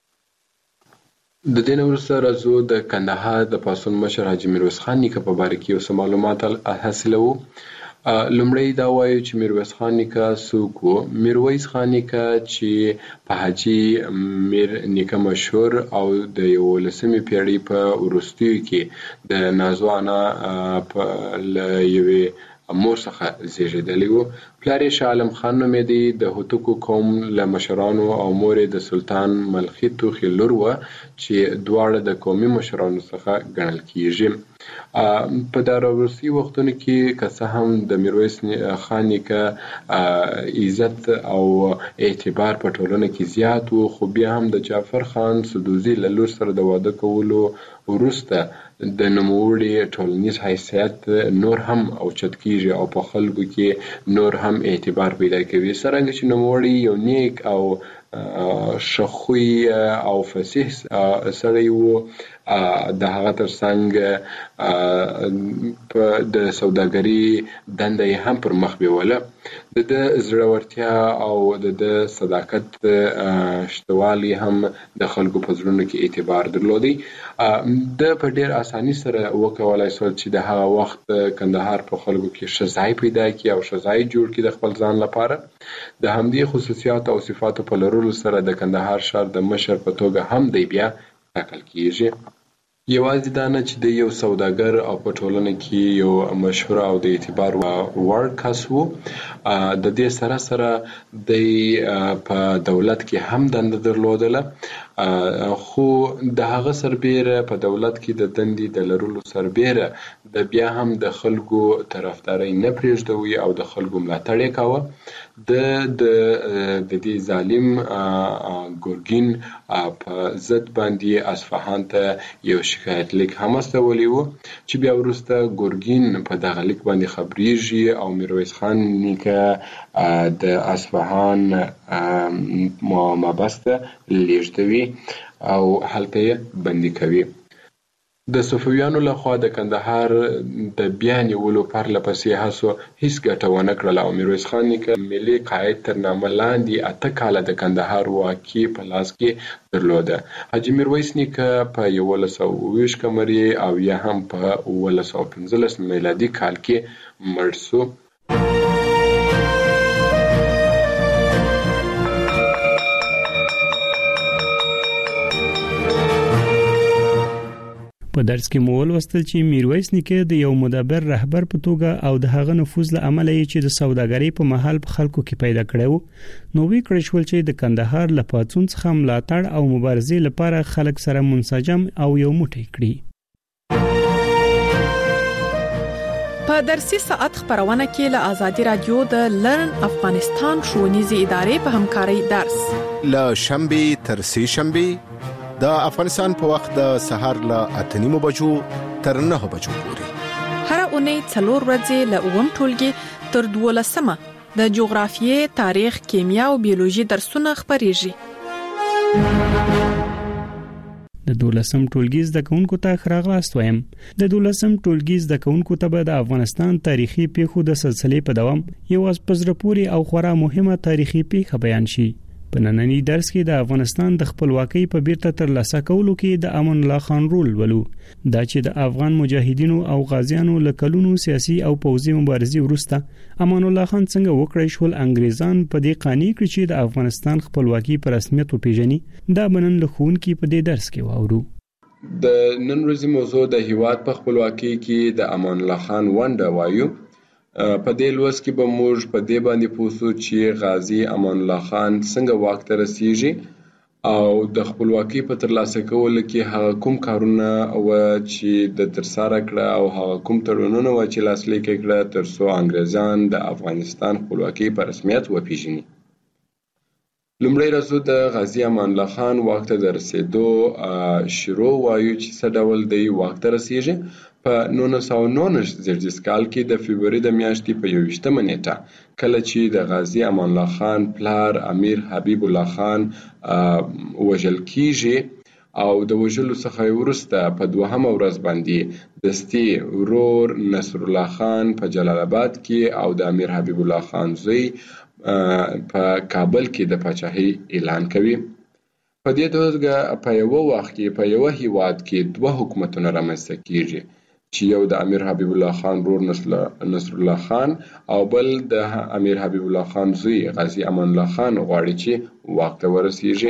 د دې نه وروسته راځو د کندهار د پاسون مشر حاجي میرویس خان نیکه په باره کې یو څه معلومات حاصلوو. لومړی دا وایو چې میرویس خان نیکه څوک و. میرویس خان نیکه چې په حاجي میر نیکه مشهور او د 11مې پیړۍ په وروستیو کې د نازو انا له یوې مور څخه زیږېدلی و. پلار یې شاه عالم خان نومېدی، د هوتکو قوم له مشرانو او مور یې د سلطان ملخي توخي لور وه چې دواړه د قومي مشرانو څخه ګڼل کیږي. په دا وروستي وختونو کې که څه هم د میرویس خان نیکه عزت او اعتبار په ټولنه کې زیات و، خو بیا هم د جعفر خان سدوزي له لور سره د واده کولو وروسته د نوموړي ټولنیز حیثیت نور هم اوچت کیږي او په خلکو کې نور هم اعتبار پیدا کوي. څرنګه چې نوموړي یو نیک او ښه خوی او فصیح سړی و، د هغه ترڅنګ د سوداګري دنده یې هم پر مخ بیوله. د زړورتیا او د صداقت شتوالی هم د خلکو په زړونو کې اعتبار درلودی. د په ډیر اساني سره وکولای شول چې د هغه وخت کندهار په خلکو کې ښه ځای پیدا کړي او ښه ځای جوړ کړي د خپل ځان لپاره. د همدې خصوصیات او صفاتو په لرلو سره د کندهار ښار د مشر په توګه هم دی بیا ټاکل کیږي. یوازې دا نه چې د یو سوداګر او په ټولنه کې یو مشهور او د اعتبار وړ کس و، د دې سره سره د په دولت کې هم دنده درلودله، خو د هغه سربیره په دولت کې د دندې د لرلو سربیره د بیا هم د خلکو طرفداري نه پرېږدوي او د خلکو ملاتړ یې کاوه. د دې ظالم ګورګین په ضد باندې اصفهان ته یو شکایت لیک هم استولی و چې بیا وروسته ګورګین په دغه لیک باندې خبریږي او میرویس خان نیکه د اصفهان محبس ته لیږدوي او هلته یې بندي کوي. د صفویانو لخوا د کندهار د بیا نیولو پرله پسې هڅو هیڅ ګټه ونه کړله او میرویس خان نیکه ملي قاید تر نامه لاندې 8 کاله د کندهار واکي په لاس کې درلوده. حاجي میرویس نیکه په 1120 قمري او یا هم په 1115 میلادي کال کې مړ شو. په درس کې مو ولوستل چې میرویس نیکه د یو مدبر رهبر په توګه او د هغه نفوذ له امله چې د سوداګرۍ په محل په خلکو کې پیدا کړو، نو وی کړی شول چې د کندهار له پاتون څخه ملاتړ او مبارزې لپاره خلک سره منسجم او یو موټی کړي. په درسي ساعت خبرونه کې له آزادي رادیو د لرن افغانستان ښوونیزې ادارې په همکارۍ درس له شنبه تر سه شنبه د افغانستان په وخت د سهار له 8:30 بجو تر 9 بجو پورې هر اونۍ 4 ورځې له 9 ټولګي تر 12 د جغرافیې، تاریخ، کیمیا او بیولوژي درسونه خبريږي. د 12م ټولګي زده کوونکو ته خراغلاست وایم. د 12م ټولګي زده کوونکو ته به د افغانستان تاریخي پیښو د سلسلې په دوام یو از پزره پوری او خورا مهمه تاریخي پیښه بیان شي. په نننی درس کې د افغانستان د خپلواکۍ په بیرته ترلاسه کولو کې د امان الله خان رول ولو دا چې د افغان مجاهدینو او غازیانو له کلونو سیاسي او پوځي مبارزې وروسته امان الله خان څنګه وکړای شول انګریزان په دې قانې کړ چې د افغانستان خپلواکي په رسمیت وپیژني دا بنن له خون کې په دې درس کې واورو. د نن ورځې موضوع د هیواد په خپلواکۍ کې د امان الله خان ونډه وایو. په دې لوست کې به موږ په دې باندې پوښتو چې غازی امان الله خان څنګه واک ته رسیږي او د خپلواکۍ په ترلاسه کولو کې هغه کوم کارونه او چې د ترسره کړه او هغه کوم تړونونه و چې لاسلیک کړه ترڅو انګریزان د افغانستان خپلواکۍ په رسمیت وپیژني. لومړی راځو د غازی امان الله خان واک ته د رسیدو شروع وایو چې څه ډول دی واک ته رسیږي. په 1919 کال کې د فبرवरी د میاشتې په 21 نیټه کله چې د غازی امان الله خان پلار امیر حبیب الله خان وژل کیږي او د وژلو څخه وروسته په 2مه ورځ باندې دستي ورور نصر الله خان په جلال آباد کې او د امیر حبیب الله خان زوی په کابل کې د پاچاهۍ اعلان کوي. په دې توګه په یو وخت کې په یو هیواد کې دوه حکومتونه رامنځته کیږي چې یو د امیر حبیب الله خان رور نصر الله خان او بل د امیر حبیب الله خان زوی غازی امان الله خان غواړي چې واک ته ورسیږي.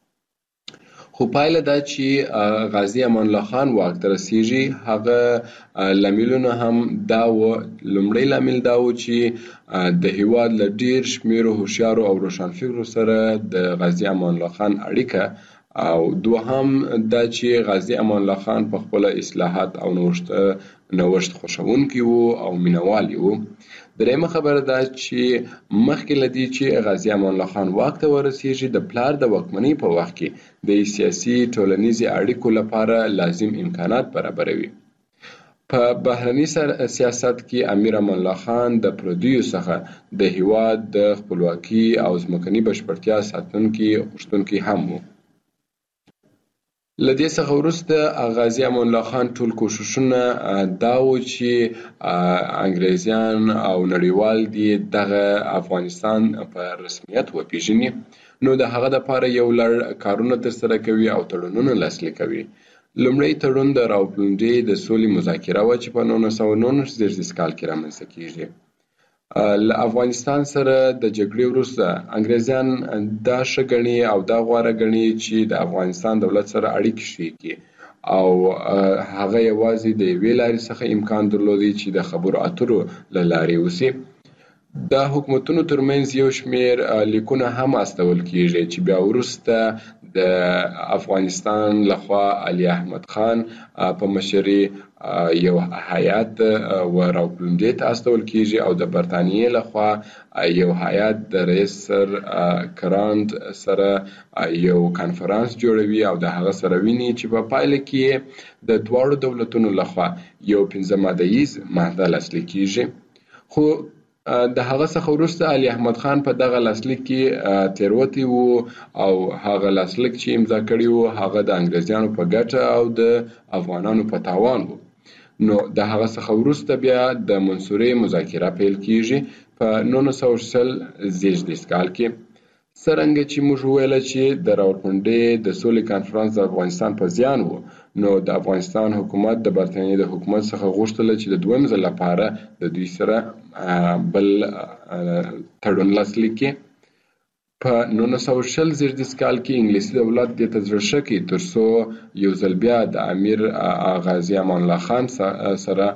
خو پایله دا چې غازی امان الله خان واک ته رسیږي هغه لاملونه هم دا و. لومړی لامل دا و چې د هیواد له ډیر شمیرو هوښیارو او روښانفکرو سره د غازی امان الله خان اړیکه او دوهم دا چې غازی امان الله خان په خپل اصلاحات او نوښت خوښونکی وو او مینوال وو. درېمه خبره دا چې مخکې لدی چې غازی امان الله خان واک ته ورسیږي د پلار د واکمنۍ په وخت کې د سیاسي ټولنیزي اړیکو لپاره لازم امکانات برابروي. په بهرني سیاست کې امیر امان الله خان د پردیو څخه د هیواد د خپلواکۍ او ځمکني بشپړتیا ساتونکي غوښتونکي هم وو. لدې څخه وروسته غازی امان الله خان ټول کوششونه دا و چې انګریزان او نړیوال دي دغه افغانستان په رسمیت وپیژني نو د هغه لپاره یو لړ کارونه ترسره کوي او تړونونه لاسلیک کوي. لومړی تړون د راوپلنډۍ د سولې مذاکره و چې په 1919 کال کې رامنځته کیږي. له افغانستان سره د جګړې وروسته انګریزان دا ښه ګڼي او دا غوره ګڼي چې د افغانستان دولت سره اړیکې ښې کړي او هغه یوازې د یوې لارې څخه امکان درلودی چې د خبرو اترو له لارې وسي. د حکومتونو ترمنځ یو شمیر لیکونه هم استول کیږي چې بیا وروسته د افغانستان لخوا علي احمد خان په مشرۍ یو هیات راوپلنډۍ ته استول کیږي او د برتانیې لخوا یو هیات د رئیس سر کرانډ سره یو کانفرنس جوړوي او د هغه سره ویني چې په پایله کې د دواړو دولتونو لخوا یو 15 مادهیز ماده لاسلیک کیږي. خو د هغه څخه وروسته علي احمد خان په دغه لاسلیک کې تیروتی وو او هغه لاسلیک چې امضا کړی وو هغه د انګریزانو په ګټه او د افغانانو په تاوان وو. نو د هغه څخه وروسته بیا د منصورې مذاکره پیل کیږي په 1919 کال کې. څرنګه چې موږ ویل چې د راوپلنډۍ د سولې کانفرنس د افغانستان په زیان وو نو د افغانستان حکومت د برتانیې د حکومت څخه غوښتل چې د دویم ځل لپاره د دوی سره بل تړون لاسلیک کړي. په 1940 کال کې انګلیسي دولت د تزړه ترڅو یو ځل بیا د امیر غازی امان الله خان سره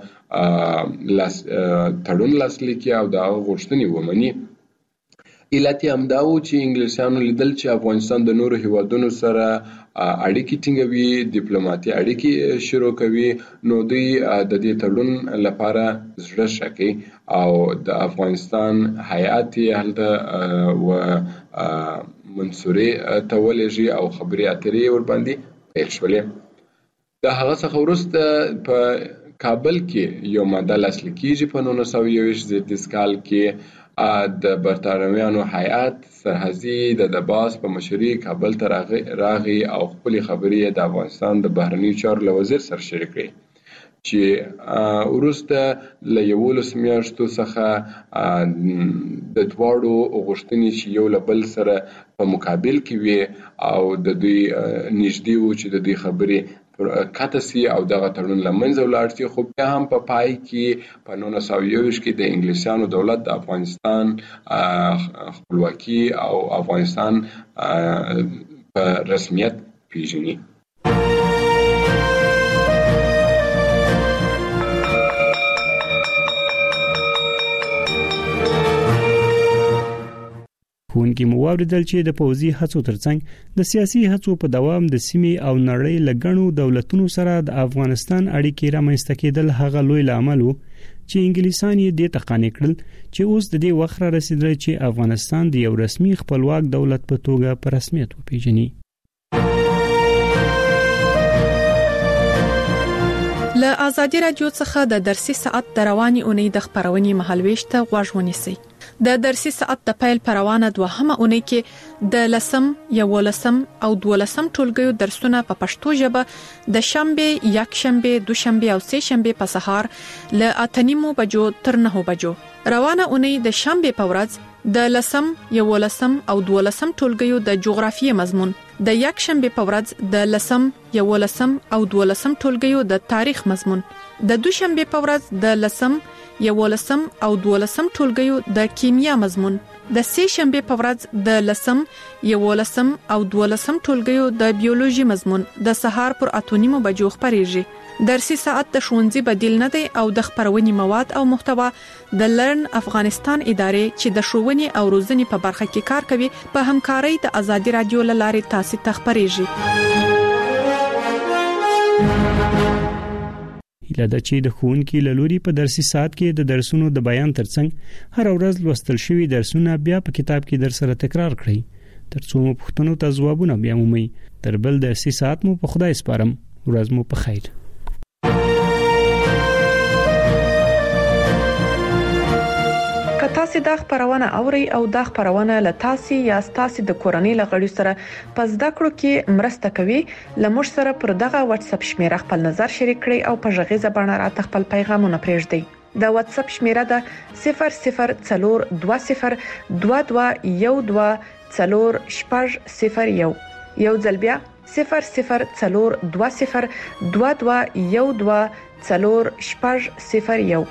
تړون لاسلیک کړي او د غوښتنې ومني. علت یې همدا و چې انګلیسیانو لیدل چې افغانستان د نورو هیوادونو سره اړیکې ټینګوي ډیپلوماټي اړیکې شروع کوي نو دوی د دې تړون لپاره زړه ښه کوي او د افغانستان هیات یې هلته و منصورې ته ولېږي او خبرې اترې ورباندې پیل شولې. د هغه څخه وروسته په کابل کې یو ماده لاسلیک کیږي په 1921 کال کې د برتانویانو هیات سرحدي د دباس په مشرۍ کابل ته راغی او خپل خبرې د افغانستان د بهرنیو چارو له وزیر سره شریک کړې. چې وروسته له 11 میاشتو څخه د دواړو غوښتنې چې یو له بل سره په مقابل کې وي او د دوی نږدې وو چې د دوی خبرې کاته سي او دغه تړون لمنځه ولاړ شي، خو بیا هم په پای کې په 1921 کې د انګلیسانو دولت د افغانستان خپلواکي او افغانستان په رسمیت پیژني. ښوونکي مو واوریدل چې د پوځي هڅو ترڅنګ د سیاسي هڅو په دوام د سیمې او نړۍ له ګڼو دولتونو سره د افغانستان اړیکې رامنځته کېدل هغه لوی لامل و چې انګلیسان یې د تقانې کړل چې اوس د دې وخت را رسیدل چې افغانستان د یو رسمي خپلواک دولت په توګه په رسمیت وپیژني. له ازادي رادیو څخه د درسي ساعت د رواني اونۍ د خبرونې مهالويش ته غوږ ونیسئ. د درسي ساعت د پیل پروانه دوهمه اونۍ کې د 11 او 12 ټولګیو درسونه په پښتو ژبه د شنبه، یکشنبه، دوشنبه او سه شنبه په سهار له 8:30 بجو تر 9 بجو. روانه اونۍ د شنبه په ورځ د 11 او 12 ټولګیو د جغرافیې مضمون، د یکشنبه په ورځ د 11 او 12 ټولګیو د تاریخ مضمون، د دوشنبه په ورځ د 11 او 12 ټولګیو د کیمیا مضمون، د سه شنبه په ورځ د 11 او 12 ټولګیو د بیولوژي مضمون د سهار پر 8:30 بجو خبريږي. درسي ساعت د ښوونځي بدیل نه دی او د خبرونې مواد او محتوا د لرن افغانستان ادارې چې د ښوونې او روزنې په برخه کې کار کوي په همکارۍ د ازادي رادیو لارې تاسو ته خبريږي. هیله ده چې د ښوونکي له لوري په درسي ساعت کې د درسونو د بیان ترڅنګ هر ورځ لوستل شوی درسونه بیا په کتاب کې در سره تکرار کړئ ترڅو مو پوښتنو ته ځوابونه بیا مومئ. تر بل درسي ساعت مو په خدای سپارم. ورځ مو په خیر. تاسو دا خبرونه اوري او دا خبرونه له تاسو یا تاسو د کورنۍ لغړی سره پس د کړو کې مرسته کوي. لمر سره پر دغه واتس اپ شمیره خپل نظر شریک کړئ او په ژغې زبانه راته خپل پیغامونه پرېږدئ. د واتس اپ شمیره ده 002022124001. یو ځل بیا 002022124001.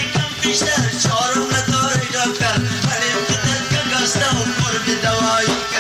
Charon na dore doctor, hare pitar ka gasta upor be dawai.